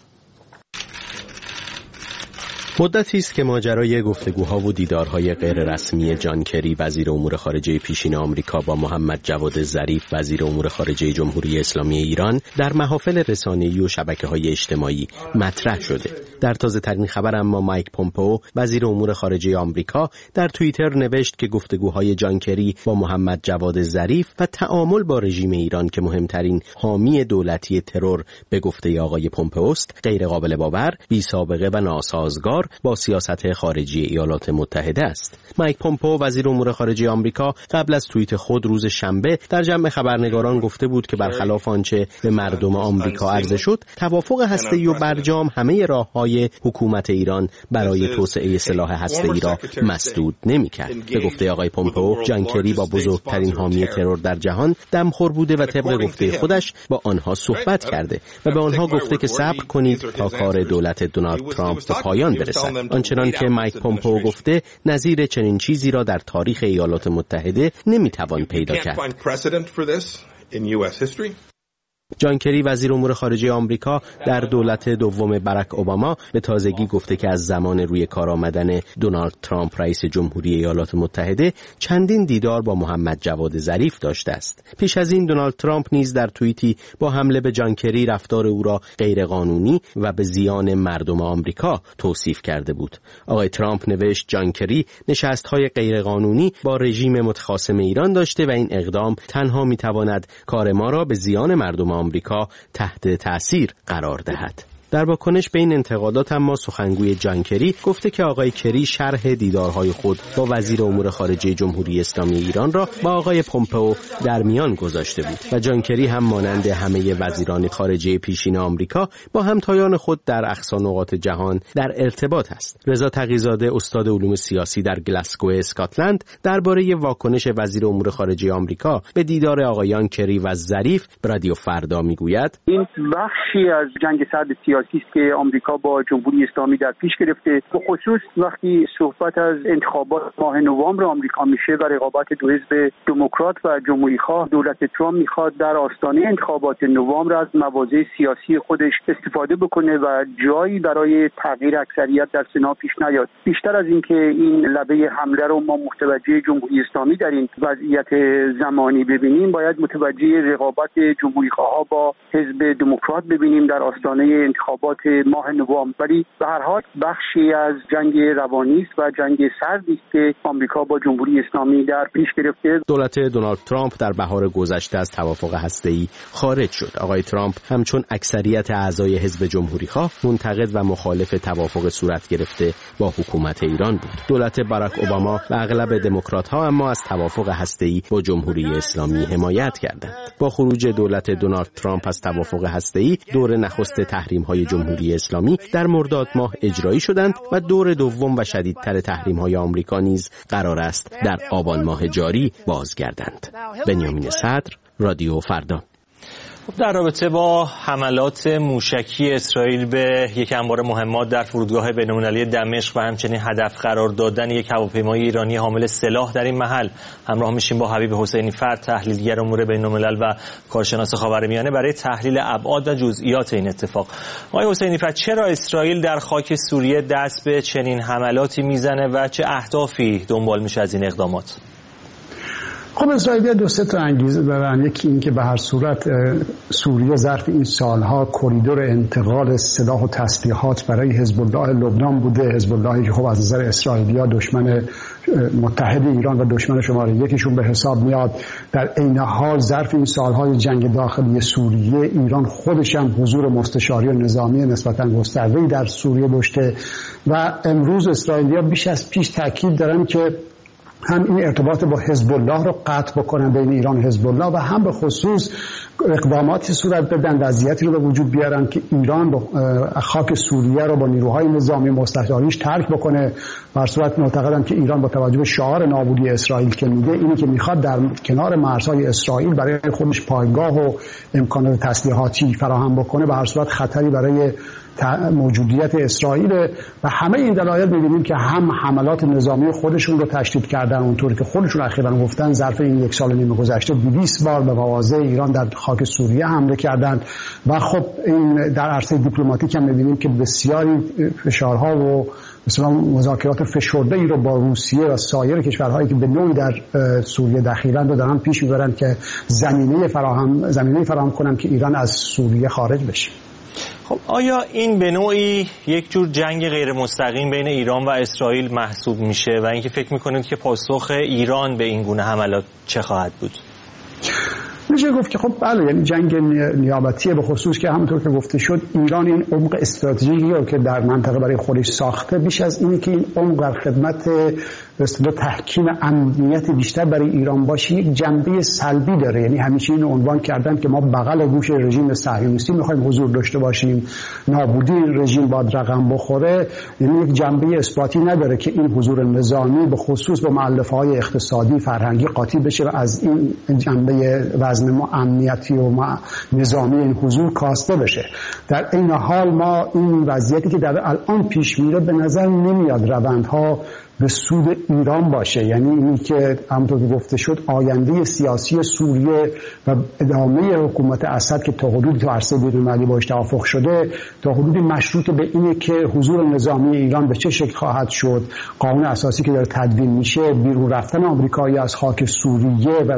مدتی است که ماجرای گفتگوها و دیدارهای غیررسمی جان کری وزیر امور خارجه پیشین آمریکا با محمد جواد ظریف وزیر امور خارجه جمهوری اسلامی ایران در محافل رسانه‌ای و شبکه‌های اجتماعی مطرح شده. در تازه‌ترین خبر اما مایک پومپئو وزیر امور خارجه آمریکا در توییتر نوشت که گفتگوهای جان کری با محمد جواد ظریف و تعامل با رژیم ایران که مهمترین حامی دولتی ترور به گفته آقای پومپئوست غیر قابل باور، بی‌سابقه و ناسازگار با سیاست خارجی ایالات متحده است. مایک پومپئو وزیر امور خارجه آمریکا قبل از توییت خود روز شنبه در جمع خبرنگاران گفته بود که برخلاف آنچه به مردم آمریکا عرضه شد، توافق هسته‌ای و برجام همه راه‌های حکومت ایران برای توسعه سلاح هسته‌ای را مسدود نمی‌کرد. به گفته آقای پومپئو، جان کری با بزرگترین حامی ترور در جهان دمخور بوده و طبق گفته خودش با آنها صحبت کرده و به آنها گفته که صبر کنید تا کار دولت دونالد ترامپ به پایان برسد. آنچنان که مایک پومپئو گفته، نظیر چنین چیزی را در تاریخ ایالات متحده نمیتوان پیدا کرد. جان کری وزیر امور خارجه آمریکا در دولت دوم باراک اوباما به تازگی گفته که از زمان روی کار آمدن دونالد ترامپ رئیس جمهوری ایالات متحده چندین دیدار با محمد جواد ظریف داشته است. پیش از این دونالد ترامپ نیز در توییتی با حمله به جان کری رفتار او را غیرقانونی و به زیان مردم آمریکا توصیف کرده بود. آقای ترامپ نوشت جان کری نشست‌های غیرقانونی با رژیم متخاصم ایران داشته و این اقدام تنها می‌تواند کار ما را به زیان مردم آمریکا تحت تأثیر قرار دهد. در واکنش به این انتقادات اما سخنگوی جان کری گفته که آقای کری شرح دیدارهای خود با وزیر امور خارجه جمهوری اسلامی ایران را با آقای پومپئو در میان گذاشته بود و جان کری هم مانند همه وزیران خارجه پیشین آمریکا با همتایان خود در اقصا نقاط جهان در ارتباط است. رضا تقی‌زاده استاد علوم سیاسی در گلاسگو اسکاتلند درباره واکنش وزیر امور خارجه آمریکا به دیدار آقایان کری و ظریف به رادیو فردا میگوید این بخشی از جنگ سرد سیاسی است که آمریکا با جمهوری اسلامی در پیش گرفته، به خصوص وقتی صحبت از انتخابات ماه نوامبر آمریکا میشه و رقابت دو حزب دموکرات و جمهوری خواه، دولت ترامپ میخواد در آستانه انتخابات نوامبر از مواضع سیاسی خودش استفاده بکنه و جایی برای تغییر اکثریت در سنا پیش نیاد. بیشتر از اینکه این لبه حمله رو ما متوجه جمهوری اسلامی در این وضعیت زمانی ببینیم، باید متوجه رقابت جمهوری خواه با حزب دموکرات ببینیم در آستانه انتخابات ماه نوامبر. ولی به هر حال بخشی از جنگ روانی است و جنگ سردی است که آمریکا با جمهوری اسلامی در پیش گرفته. دولت دونالد ترامپ در بهار گذشته از توافق هسته‌ای خارج شد. آقای ترامپ همچون اکثریت اعضای حزب جمهوری‌خواه منتقد و مخالف توافق صورت گرفته با حکومت ایران بود. دولت باراک اوباما و اغلب دموکرات‌ها اما از توافق هسته‌ای با جمهوری اسلامی حمایت کردند. با خروج دولت دونالد ترامپ از توافق هسته‌ای، دور نخست تحریم‌های جمهوری اسلامی در مرداد ماه اجرایی شدند و دور دوم و شدیدتر تحریم‌های آمریکا نیز قرار است در آبان ماه جاری بازگردند. بنیامین صدر، رادیو فردا. در رابطه با حملات موشکی اسرائیل به یک انبار مهمات در فرودگاه بین‌المللی دمشق و همچنین هدف قرار دادن یک هواپیمای ایرانی حامل سلاح در این محل همراه میشیم با حبیب حسینی فر، تحلیلگر امور بین‌الملل و کارشناس خاورمیانه برای تحلیل ابعاد و جزئیات این اتفاق. آقای حسینی فر، چرا اسرائیل در خاک سوریه دست به چنین حملاتی میزنه و چه اهدافی دنبال میشه از این اقدامات؟ خب اسرائیل دو سه تا انگیزه دارن. یکی این که به هر صورت سوریه ظرف این سالها کریدور انتقال سلاح و تسلیحات برای حزب الله لبنان بوده. حزب اللهی که خب از نظر اسرائیلیا دشمن متحد ایران و دشمن شماره یکیشون به حساب میاد. در عین حال ظرف این سالهای جنگ داخلی سوریه ایران خودش هم حضور مستشاری و نظامی نسبتاً گسترده‌ای در سوریه داشته و امروز اسرائیلیا بیش از پیش تاکید دارن که هم این ارتباط با حزب الله رو قطع بکنن بین ایران و حزب الله و هم به خصوص اقداماتی صورت بدن، وضعیتی رو به وجود بیارن که ایران با خاک سوریه رو با نیروهای نظامی مستشاریش ترک بکنه. بر صورت معتقدم که ایران با توجه به شعار نابودی اسرائیل که میگه اینی که میخواد در کنار مرزهای اسرائیل برای خودش پایگاه و امکانات تسلیحاتی فراهم بکنه، به هر صورت خطری برای موجودیت اسرائیل و همه این دلایل می‌بینیم که هم حملات نظامی خودشون رو تشدید کردن، اونطوری که خودشون اخیراً گفتن ظرف این 1.5 سال گذشته 200 بار به مواضع ایران در خاک سوریه حمله کردند و خب این در عرصه دیپلماتیک هم می‌بینیم که بسیاری فشارها و مثلا مذاکرات فشرده ای رو با روسیه و سایر کشورهایی که به نوعی در سوریه دخیلند رو دارن پیش میبرن که زمینه فراهم کنن که ایران از سوریه خارج بشه. خب آیا این به نوعی یک جور جنگ غیر مستقیم بین ایران و اسرائیل محسوب میشه و اینکه فکر میکنید که پاسخ ایران به این گونه حملات چه خواهد بود؟ میشه گفت که خب بله، یعنی جنگ نیابتیه، به خصوص که همونطور که گفته شد ایران این عمق استراتژیکی رو که در منطقه برای خودش ساخته، بیش از اینی که این عمق در خدمت تحکیم امنیت بیشتر برای ایران باشه، یک جنبه سلبی داره. یعنی همیشه اینو عنوان کردن که ما بغل گوش رژیم صهیونیستی می‌خوایم حضور داشته باشیم، نابودی رژیم باید رقم بخوره. یعنی یک جنبه اثباتی نداره که این حضور نظامی به خصوص با مؤلفه‌های اقتصادی فرهنگی قاطی بشه و از این جنبه وزن ما امنیتی و نظامی این حضور کاسته بشه. در این حال ما این وضعیتی که در الان پیش میره به نظر نمیاد روندها به سود ایران باشه. یعنی اینی که همونطور که گفته شد آینده سیاسی سوریه و ادامه حکومت اسد که تا حدودی تو عرصه بین‌المللی باش توافق شده تا حدودی مشروط به اینه که حضور نظامی ایران به چه شکل خواهد شد، قانون اساسی که داره تدوین میشه، بیرون رفتن آمریکایی از خاک سوریه و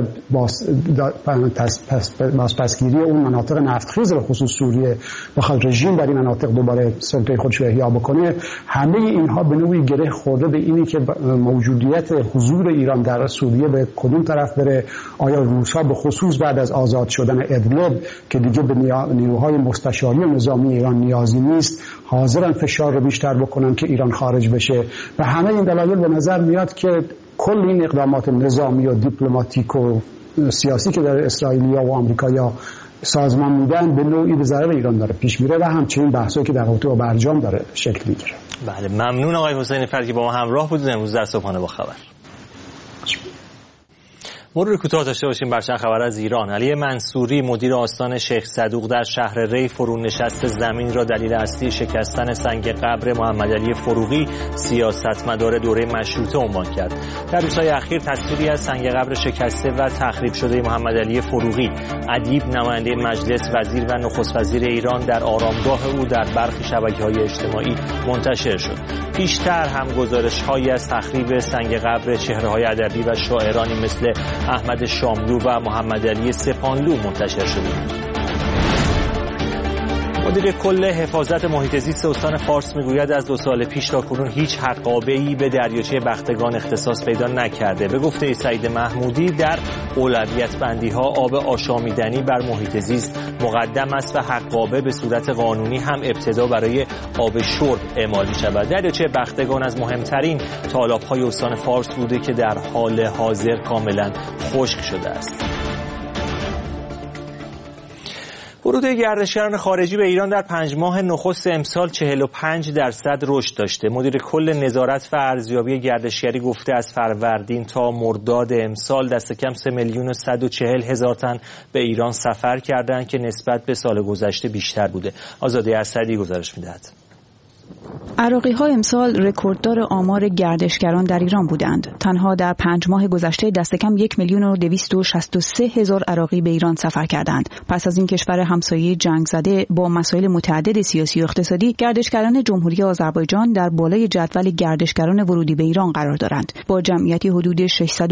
بازپسگیری اون مناطق نفتخیز به خصوص سوریه بخواد رژیم در این مناطق دوباره سلطه خودش رو احیا بکنه، همه اینها به نوعی گره خورده به اینی که موجودیت حضور ایران در سوریه به کدوم طرف بره. آیا روس‌ها به خصوص بعد از آزاد شدن ادلب که دیگه به نیروهای مستشاری و نظامی ایران نیازی نیست، حاضرن فشار رو بیشتر بکنن که ایران خارج بشه؟ و همه این دلایل به نظر میاد که کل این اقدامات نظامی و دیپلماتیک و سیاسی که در اسرائیلیا و آمریکایا سازمان میدن به نوعی به ضرر ایران داره پیش میره و همچنین بحثایی که در رابطه با برجام داره شکل میگیره. بله، ممنون آقای حسین فرجی با ما همراه بودید امروز در صبحانه با خبر. مرور کوتاه داشته باشیم بر چند خبر از ایران. علی منصوری مدیر آستان شیخ صدوق در شهر ری فرونشست زمین را دلیل اصلی شکستن سنگ قبر محمد علی فروغی سیاستمدار دوره مشروطه عنوان کرد. در روزهای اخیر تصویری از سنگ قبر شکسته و تخریب شده محمد علی فروغی، ادیب، نماینده مجلس، وزیر و نخست وزیر ایران در آرامگاه او در برخی شبکه‌های اجتماعی منتشر شد. پیشتر هم گزارش‌هایی از تخریب سنگ قبر چهره‌های ادبی و شاعرانی مثل احمد شاملو و محمد علی سپانلو منتشر شده بود. مدیر کل حفاظت محیط زیست استان فارس میگوید از 2 سال پیش تا کنون هیچ حقابه‌ای به دریاچه بختگان اختصاص پیدا نکرده. به گفته سعید محمودی در اولویت بندی ها آب آشامیدنی بر محیط زیست مقدم است و حقابه به صورت قانونی هم ابتدا برای آب شرب اعمال می شود. دریاچه بختگان از مهمترین تالاب‌های استان فارس بوده که در حال حاضر کاملا خشک شده است. ورود گردشگران خارجی به ایران در 5 ماه نخست امسال 45% رشد داشته. مدیر کل نظارت و ارزیابی گردشگری گفته از فروردین تا مرداد امسال دست کم 3,140,000 تن به ایران سفر کردند که نسبت به سال گذشته بیشتر بوده. آزاده اسدی گزارش می‌دهد. عراقی‌ها امسال رکورددار آمار گردشگران در ایران بودند. تنها در 5 ماه گذشته دست کم 1,263,000 عراقی به ایران سفر کردند. پس از این کشور همسایه جنگ زده با مسائل متعدد سیاسی و اقتصادی، گردشگران جمهوری آذربایجان در بالای جدول گردشگران ورودی به ایران قرار دارند با جمعیتی حدود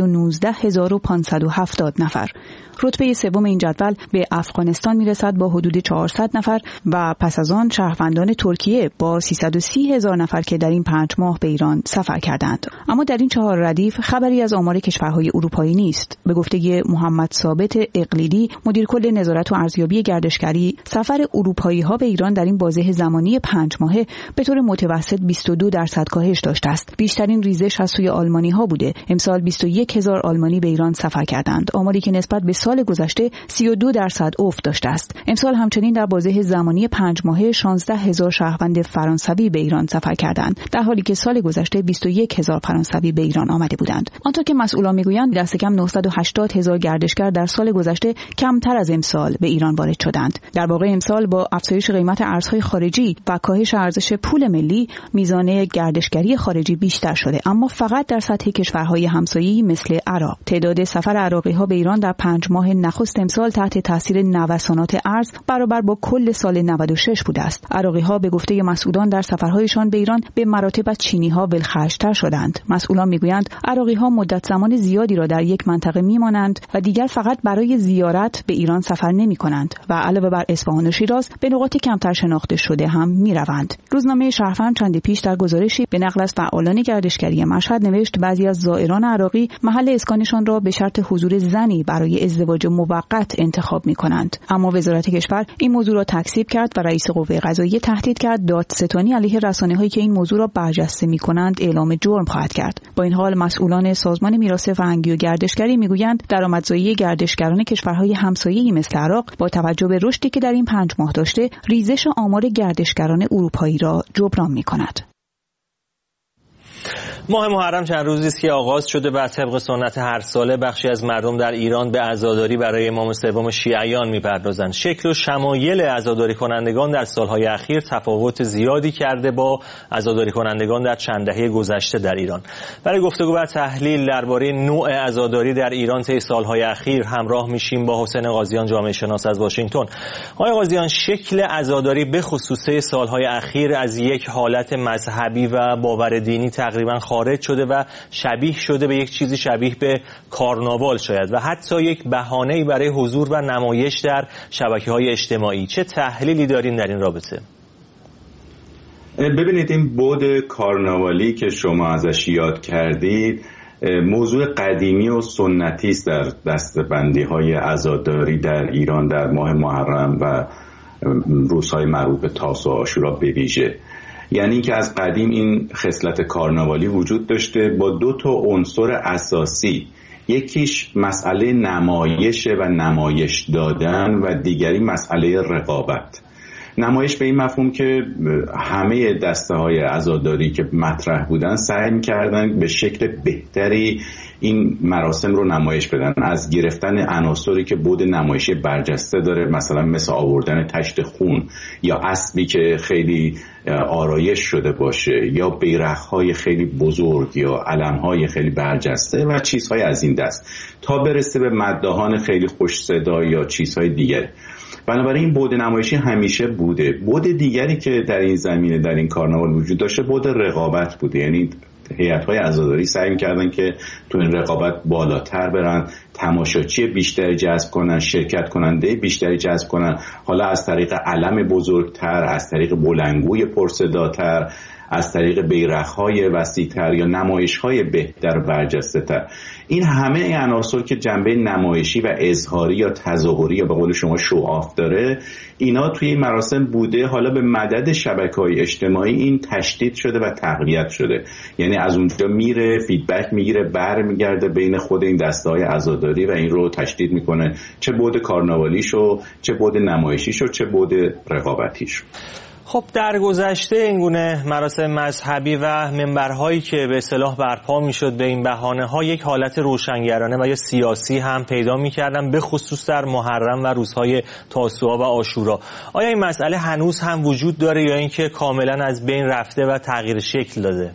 619,570 نفر. رتبه سوم این جدول به افغانستان میرسد با حدود 400 نفر و پس از آن شهروندان ترکیه با 300 330,000 نفر که در این 5 ماه به ایران سفر کردند. اما در این 4 ردیف خبری از آمار کشورهای اروپایی نیست. به گفته محمد ثابت اقلیدی، مدیر کل نظارت و ارزیابی گردشگری، سفر اروپایی‌ها به ایران در این بازه زمانی 5 ماهه به طور متوسط 22% کاهش داشته است. بیشترین ریزش از سوی آلمانی‌ها بوده. امسال 21,000 آلمانی به ایران سفر کردند، آماری که نسبت به سال گذشته 32% افت داشته است. امسال همچنین در بازه زمانی 5 ماهه 16,000 شهروند فرانسوی به ایران سفر کردند، در حالی که سال گذشته 21,000 فرانسوی به ایران آمده بودند. آنطور که مسئولان میگویند دست کم 980,000 گردشگر در سال گذشته کمتر از امسال به ایران وارد شدند. در واقع امسال با افزایش قیمت ارزهای خارجی و کاهش ارزش پول ملی، میزان گردشگری خارجی بیشتر شده، اما فقط در سطح کشورهای همسایه‌ای مثل عراق. تعداد سفر عراقی‌ها به ایران در 5 ماه نخست امسال تحت تاثیر نوسانات ارز برابر با کل سال 96 بوده است. عراقی‌ها به گفته مسئولان در سفرهایشان به ایران به مراتب از چینی‌ها ولخرج‌تر شدند. مسئولان میگویند عراقی‌ها مدت زمان زیادی را در یک منطقه میمانند و دیگر فقط برای زیارت به ایران سفر نمی‌کنند و علاوه بر اصفهان و شیراز به نقاط کمتر شناخته شده هم می‌روند. روزنامه شهروند چندی پیش در گزارشی به نقل از فعالان گردشگری مشهد نوشت بعضی از زائران عراقی محل اسکانشان را به شرط حضور زنی برای ازدواج موقت انتخاب می‌کنند. اما وزارت کشور این موضوع را تکذیب کرد و رئیس قوه قضاییه تهدید کرد دادستانی علیه رسانه‌هایی که این موضوع را برجسته می‌کنند اعلام جرم خواهد کرد. با این حال مسئولان سازمان میراث فرهنگی و گردشگری می‌گویند درآمدزایی گردشگران کشورهای همسایه‌ای مثل عراق با توجه به رشدی که در این 5 ماه داشته، ریزش آمار گردشگران اروپایی را جبران می‌کند. ماه محرم چند روزی است که آغاز شده و طبق سنت هر ساله بخشی از مردم در ایران به عزاداری برای امام سوم شیعیان می‌پردازند. شکل و شمایل عزاداری کنندگان در سالهای اخیر تفاوت زیادی کرده با عزاداری کنندگان در چند دهه گذشته در ایران. برای گفتگو و تحلیل درباره نوع عزاداری در ایران طی سالهای اخیر همراه میشیم با حسین قاضیان، جامعه شناس از واشنگتن. آقای قاضیان، شکل عزاداری به خصوص سالهای اخیر از یک حالت مذهبی و باور دینی تقریبا خارج شده و شبیه شده به یک چیزی شبیه به کارناوال شاید و حتی یک بهانه‌ای برای حضور و نمایش در شبکه‌های اجتماعی. چه تحلیلی دارین در این رابطه؟ ببینید، این بعد کارناوالی که شما ازش یاد کردید موضوع قدیمی و سنتی است در دسته‌بندی‌های عزاداری در ایران در ماه محرم و روزهای مربوط به تاسوعا و عاشورا به ویژه. یعنی که از قدیم این خصلت کارناوالی وجود داشته با 2 عنصر اساسی. یکیش مسئله نمایش و نمایش دادن و دیگری مسئله رقابت. نمایش به این مفهوم که همه دسته های عزاداری که مطرح بودن سعی می‌کردن به شکل بهتری این مراسم رو نمایش بدن، از گرفتن عناصری که بود نمایشی برجسته داره، مثلا مثل آوردن تشت خون یا اسبی که خیلی آرایش شده باشه یا بیرق‌های خیلی بزرگ یا علم‌های خیلی برجسته و چیزهای از این دست، تا برسه به مداحان خیلی خوش صدا یا چیزهای دیگر. بنابراین این بعد نمایشی همیشه بوده. بعد دیگری که در این زمینه در این کارناوال وجود داشته بعد رقابت بوده. یعنی هیئت‌های عزاداری سعی می‌کردن که تو این رقابت بالاتر برن، تماشاچی بیشتری جذب کنن، شرکت کننده بیشتری جذب کنن، حالا از طریق علم بزرگتر، از طریق بلندگوی پرصداتر، از طریق بیرق‌های وسیع‌تر یا نمایش‌های بهتر و برجسته‌تر. این همه عناصر که جنبه نمایشی و اظهاری یا تظاهری یا به قول شما شوآف داره، اینا توی این مراسم بوده. حالا به مدد شبکه‌های اجتماعی این تشدید شده و تقویت شده. یعنی از اونجا میره فیدبک میگیره، برمیگرده بین خود این دسته‌های عزاداری و این رو تشدید میکنه، چه بعد کارناوالیشو، چه بعد نمایشیشو، چه بعد رقابتیشو. خب در گذشته این گونه مراسم مذهبی و منبرهایی که به اصطلاح برپا میشد به این بهانه‌ها یک حالت روشنگرانه و یا سیاسی هم پیدا می‌کردن، به خصوص در محرم و روزهای تاسوعا و عاشورا. آیا این مسئله هنوز هم وجود داره یا اینکه کاملا از بین رفته و تغییر شکل داده؟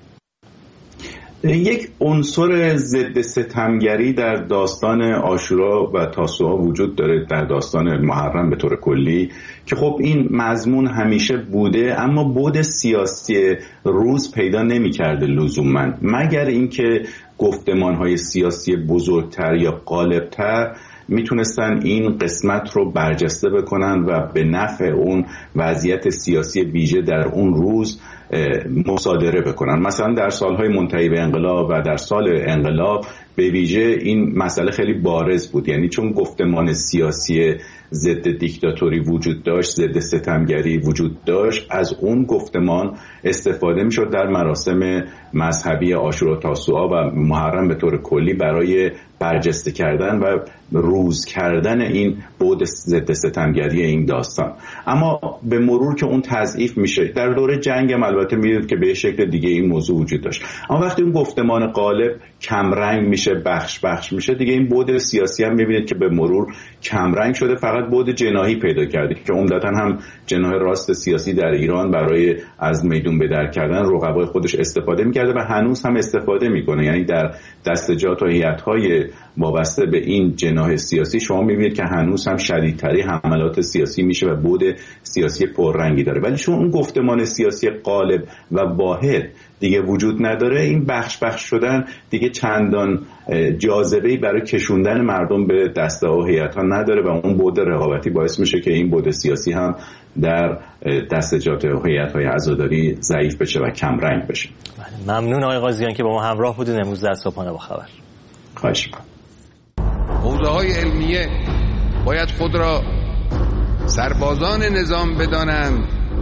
یک عنصر ضد ستمگری در داستان عاشورا و تاسوعا وجود داره، در داستان محرم به طور کلی، که خب این مضمون همیشه بوده اما بعد سیاسی روز پیدا نمی‌کرده لزوماً، مگر اینکه گفتمان‌های سیاسی بزرگتر یا غالبتر میتونستن این قسمت رو برجسته بکنن و به نفع اون وضعیت سیاسی ویژه در اون روز مصادره بکنن. مثلا در سالهای منتهی به انقلاب و در سال انقلاب به ویژه این مسئله خیلی بارز بود، یعنی چون گفتمان سیاسی ضد دیکتاتوری وجود داشت، ضد ستمگری وجود داشت، از اون گفتمان استفاده میشد در مراسم مذهبی عاشورا و تاسوعا و محرم به طور کلی برای برجسته کردن و روز کردن این بعد ضد ستمگری این داستان. اما به مرور که اون تضعیف میشه، در دوره جنگ هم البته میدید که به شکل دیگه این موضوع وجود داشت، اما وقتی اون گفتمان غالب کمرنگ میشه، بخش میشه، دیگه این بعد سیاسی هم میبینید که به مرور کمرنگ شده، فقط بعد جناحی پیدا کرده که عمدتاً هم جناح راست سیاسی در ایران برای از میدون به در کردن رقبای خودش استفاده میکرده و هنوز هم استفاده میکنه. یعنی در دستجات و هیئت‌های وابسته به این جناح سیاسی شما میبینید که هنوز هم شدیدتری حملات سیاسی میشه و بعد سیاسی پررنگی داره، ولی چون اون گفتمان سیاسی غالب و واحد دیگه وجود نداره، این بخش شدن دیگه چندان جاذبه‌ای برای کشوندن مردم به دسته و هیئت‌ها نداره و اون بعد رقابتی باعث میشه که این بعد سیاسی هم در دستجات و هیئت‌های عزاداری ضعیف بشه و کم رنگ بشه. ممنون آقای قاضیان که با ما همراه بودید امروز در صبحانه با خبر. خواهش می‌کنم. حوزه‌های علمیه باید خود را سربازان نظام بدانند،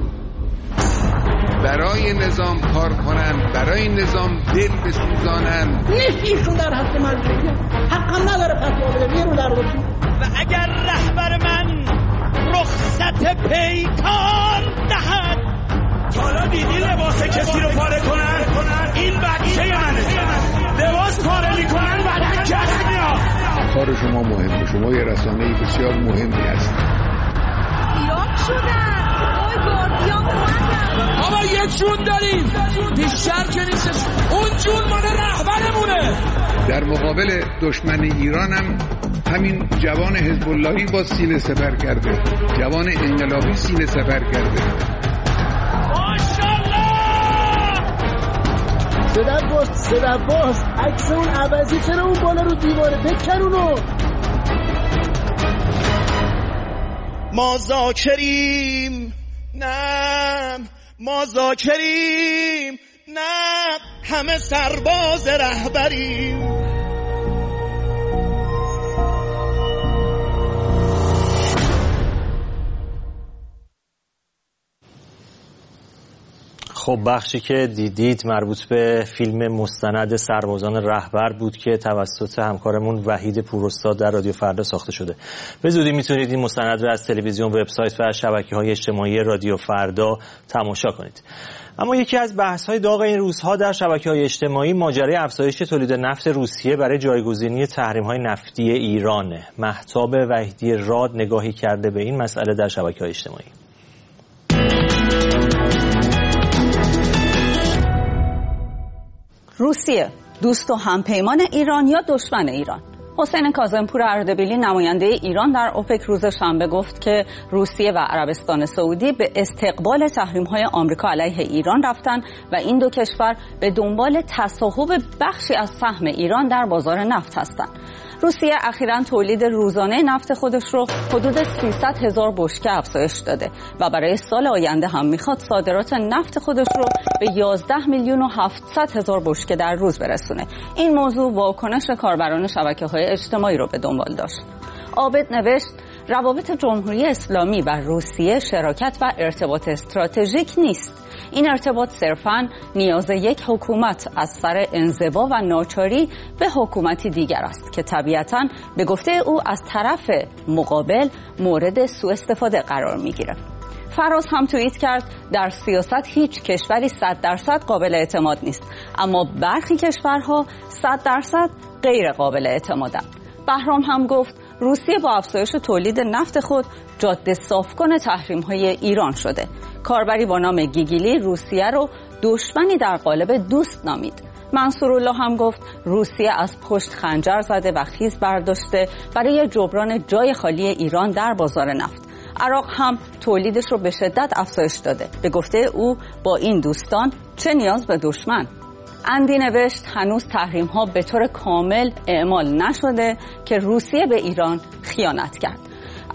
برای نظام کار کنند، برای نظام دل بسوزانند. نیستیشون در حق مردمی حقم نداره فتوا بده رو در روشون. و اگر رهبر من رخصت پیکار دهد، حالا دیدی لباس کسی رو پاره کنن؟ این بچه منه، لباس پاره میکنن بعدن کسی میاد. کار شما مهمه، شما یه رسانه بسیار مهمی هست. زیاد شدن آی گاردیان اومدن. آقا یک جون داریم بیشتر که نیستش، اون جون مال رهبرمونه. در مقابل دشمن ایرانم همین جوان حزب اللهی با سینه سپر کرده، جوان انقلابی سینه سپر کرده. صدف باز عکس اون عوضی چرا اون بالا رو دیواره بکن اونو. ما ذاکریم نه، ما ذاکریم نه، همه سرباز رهبریم. خب بخشی که دیدید مربوط به فیلم مستند سربازان رهبر بود که توسط همکارمون وحید پوراستاد در رادیو فردا ساخته شده. به زودی میتونید این مستند رو از تلویزیون، وبسایت و شبکه‌های اجتماعی رادیو فردا تماشا کنید. اما یکی از بحث‌های داغ این روزها در شبکه‌های اجتماعی ماجرای افزایش تولید نفت روسیه برای جایگزینی تحریم‌های نفتی ایرانه. مهتاب وحیدی راد نگاهی کرده به این مسئله در شبکه‌های اجتماعی. روسیه دوست و همپیمان ایران یا دشمن ایران؟ حسین کاظمپور اردبیلی نماینده ایران در اوپک روز شنبه گفت که روسیه و عربستان سعودی به استقبال تحریم‌های آمریکا علیه ایران رفتن و این دو کشور به دنبال تصاحب بخشی از سهم ایران در بازار نفت هستند. روسیه اخیراً تولید روزانه نفت خودش رو حدود 300,000 بشکه افزایش داده و برای سال آینده هم میخواد صادرات نفت خودش رو به 11,700,000 بشکه در روز برسونه. این موضوع واکنش کاربران شبکه‌های اجتماعی رو به دنبال داشت. عابد نوشت روابط جمهوری اسلامی و روسیه شراکت و ارتباط استراتژیک نیست. این ارتباط صرفاً نیاز یک حکومت از سر انزوا و ناچاری به حکومتی دیگر است که طبیعتاً به گفته او از طرف مقابل مورد سوء استفاده قرار میگیره. فراز هم توییت کرد در سیاست هیچ کشوری 100% قابل اعتماد نیست، اما برخی کشورها 100% غیر قابل اعتمادند. بهرام هم گفت روسیه با افزایش تولید نفت خود جاده صافکن تحریم‌های ایران شده. کاربری با نام گیگیلی روسیه رو دشمنی در قالب دوست نامید. منصورالله هم گفت روسیه از پشت خنجر زده و خیز برداشته برای جبران جای خالی ایران در بازار نفت. عراق هم تولیدش رو به شدت افزایش داده. به گفته او با این دوستان چه نیاز به دشمن؟ اندی نوشت هنوز تحریم ها به طور کامل اعمال نشده که روسیه به ایران خیانت کرد.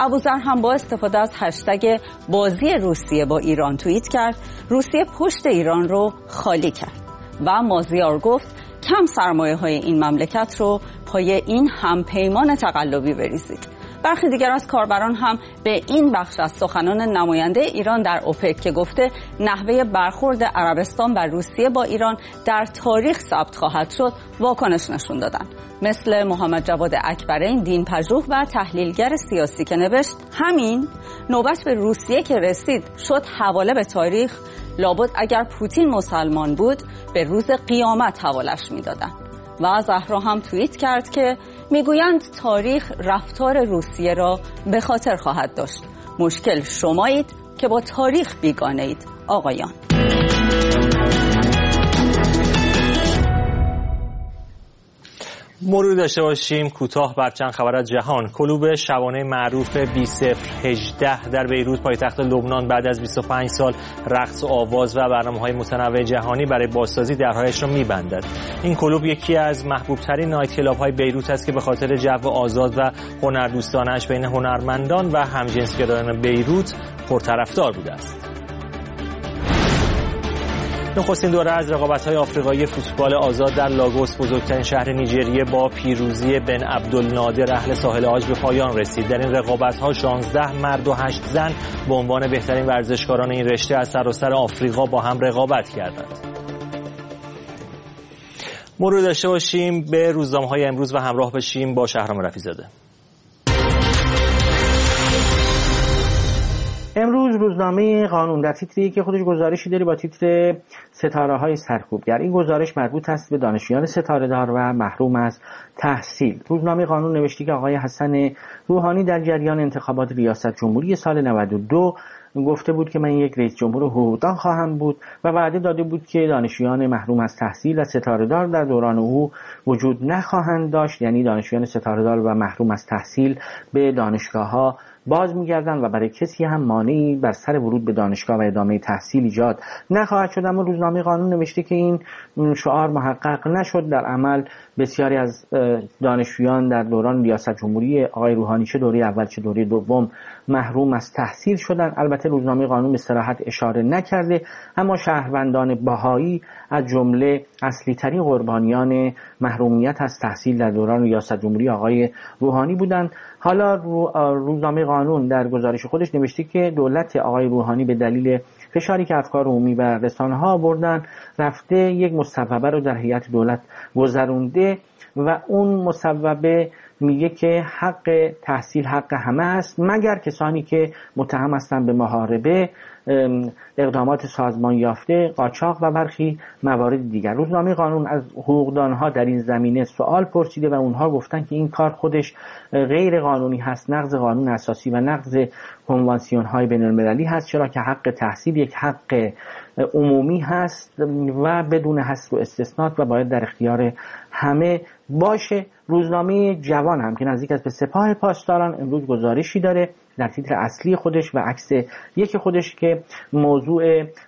ابوذر هم با استفاده از هشتگ بازی روسیه با ایران توییت کرد روسیه پشت ایران رو خالی کرد و مازیار گفت کم سرمایه‌های این مملکت رو پای این همپیمان تقلبی بریزید. برخی دیگر از کاربران هم به این بخش از سخنان نماینده ایران در اوپک که گفته نحوه برخورد عربستان و روسیه با ایران در تاریخ ثبت خواهد شد واکنش نشون دادن، مثل محمد جواد اکبرین دین‌پژوه و تحلیلگر سیاسی که نوشت همین نوبت به روسیه که رسید شد حواله به تاریخ، لابد اگر پوتین مسلمان بود به روز قیامت حوالش میدادن. و زهرا هم توییت کرد که میگویند تاریخ رفتار روسیه را به خاطر خواهد داشت. مشکل شمایید که با تاریخ بیگانه اید آقایان. مرور داشته باشیم کوتاه بر چند خبر از جهان. کلوب شبانه معروف 2018 در بیروت پایتخت لبنان بعد از 25 سال رقص و آواز و برنامه‌های متنوع جهانی برای بازسازی درهایش را می‌بندد. این کلوب یکی از محبوب‌ترین نایت کلاب‌های بیروت است که به خاطر جو آزاد و هنردوستانه‌اش بین هنرمندان و همجنسگرایان بیروت پرطرفدار بوده است. نخستین دوره از رقابت‌های آفریقایی فوتبال آزاد در لاگوس بزرگترین شهر نیجریه با پیروزی بن عبدالنادر اهل ساحل عاج به پایان رسید. در این رقابت‌ها 16 مرد و 8 زن به عنوان بهترین ورزشکاران این رشته از سراسر آفریقا با هم رقابت کردند. مرور داشته باشیم به روزنامه‌های امروز و همراه بشیم با شهرام رفیع‌زاده. امروز روزنامه قانون در تیتری که خودش گزارشی داره با تیتر ستاره‌های سرکوبگر. این گزارش مربوط است به دانشجویان ستاره‌دار و محروم از تحصیل. روزنامه قانون نوشته که آقای حسن روحانی در جریان انتخابات ریاست جمهوری سال 92 گفته بود که من یک رئیس جمهور حقوقدان خواهم بود و وعده داده بود که دانشجویان محروم از تحصیل و ستاره‌دار در دوران او وجود نخواهند داشت، یعنی دانشجویان ستاره‌دار و محروم از تحصیل به دانشگاه‌ها باز می‌گردن و برای کسی هم مانعی بر سر ورود به دانشگاه و ادامه تحصیل ایجاد نخواهد شد. اما روزنامه قانون نوشته که این شعار محقق نشد. در عمل بسیاری از دانشجویان در دوران ریاست جمهوری آقای روحانی چه دوره اول چه دوره دوم محروم از تحصیل شدند. البته روزنامه قانون به صراحت اشاره نکرده، اما شهروندان بهایی از جمله اصلی ترین قربانیان محرومیت از تحصیل در دوران ریاست جمهوری آقای روحانی بودند. حالا روزنامه قانون در گزارش خودش نوشته که دولت آقای روحانی به دلیل فشاری که افکار عمومی و رسانه‌ها آوردن رفته یک مصوبه رو در هیئت دولت گذرونده و اون مصوبه میگه که حق تحصیل حق همه است مگر کسانی که متهم هستند به محاربه، اقدامات سازمان یافته، قاچاق و برخی موارد دیگر. روزنامه قانون از حقوقدانها در این زمینه سوال پرسیده و اونها گفتن که این کار خودش غیر قانونی هست، نقض قانون اساسی و نقض کنوانسیون های بین المللی هست، چرا که حق تحصیل یک حق عمومی هست و بدون حصر و استثناء و باید در اختیار همه باشه. روزنامه جوان هم که نزدیک است به سپاه پاسداران امروز گزارشی داره در تیتر اصلی خودش و عکس یک خودش که موضوع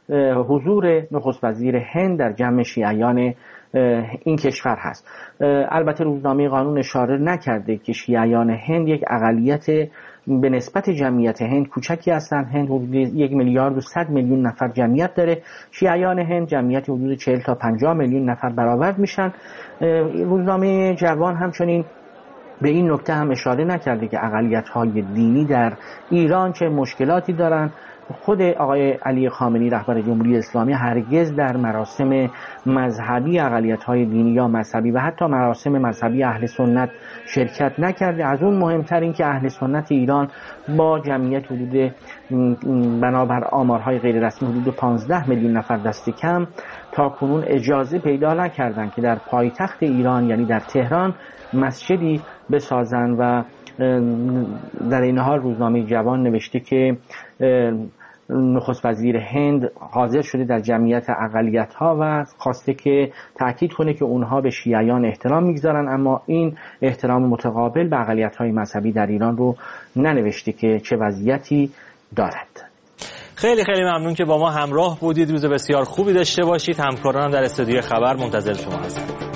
حضور نخست وزیر هند در جمع شیعیان این کشور هست. البته روزنامه قانون اشاره نکرده که شیعیان هند یک اقلیت به نسبت جمعیت هند کوچکی هستند. هند حدود 1 میلیارد و 100 میلیون نفر جمعیت داره. شیعیان هند جمعیت حدود 40 تا 50 میلیون نفر برآورد میشن. روزنامه جوان همچنین به این نکته هم اشاره نکرده که اقلیت‌های دینی در ایران چه مشکلاتی دارند. خود آقای علی خامنه‌ای رهبر جمهوری اسلامی هرگز در مراسم مذهبی اقلیت‌های دینی یا مذهبی و حتی مراسم مذهبی اهل سنت شرکت نکرده. از اون مهمتر این که اهل سنت ایران با جمعیت حدود بنابر آمارهای غیر رسمی حدود 15 میلیون نفر دست کم تا کنون اجازه پیدا نکردند که در پایتخت ایران یعنی در تهران مسجدی بسازن و در این حال روزنامه جوان نوشته که نخست وزیر هند حاضر شده در جمعیت اقلیت‌ها و خواسته که تأکید کنه که اونها به شیعیان احترام میگذارن، اما این احترام متقابل به اقلیت‌های مذهبی در ایران رو ننوشته که چه وضعیتی دارد. خیلی ممنون که با ما همراه بودید. روز بسیار خوبی داشته باشید. همکارانم در استودیو خبر منتظر شما هستند.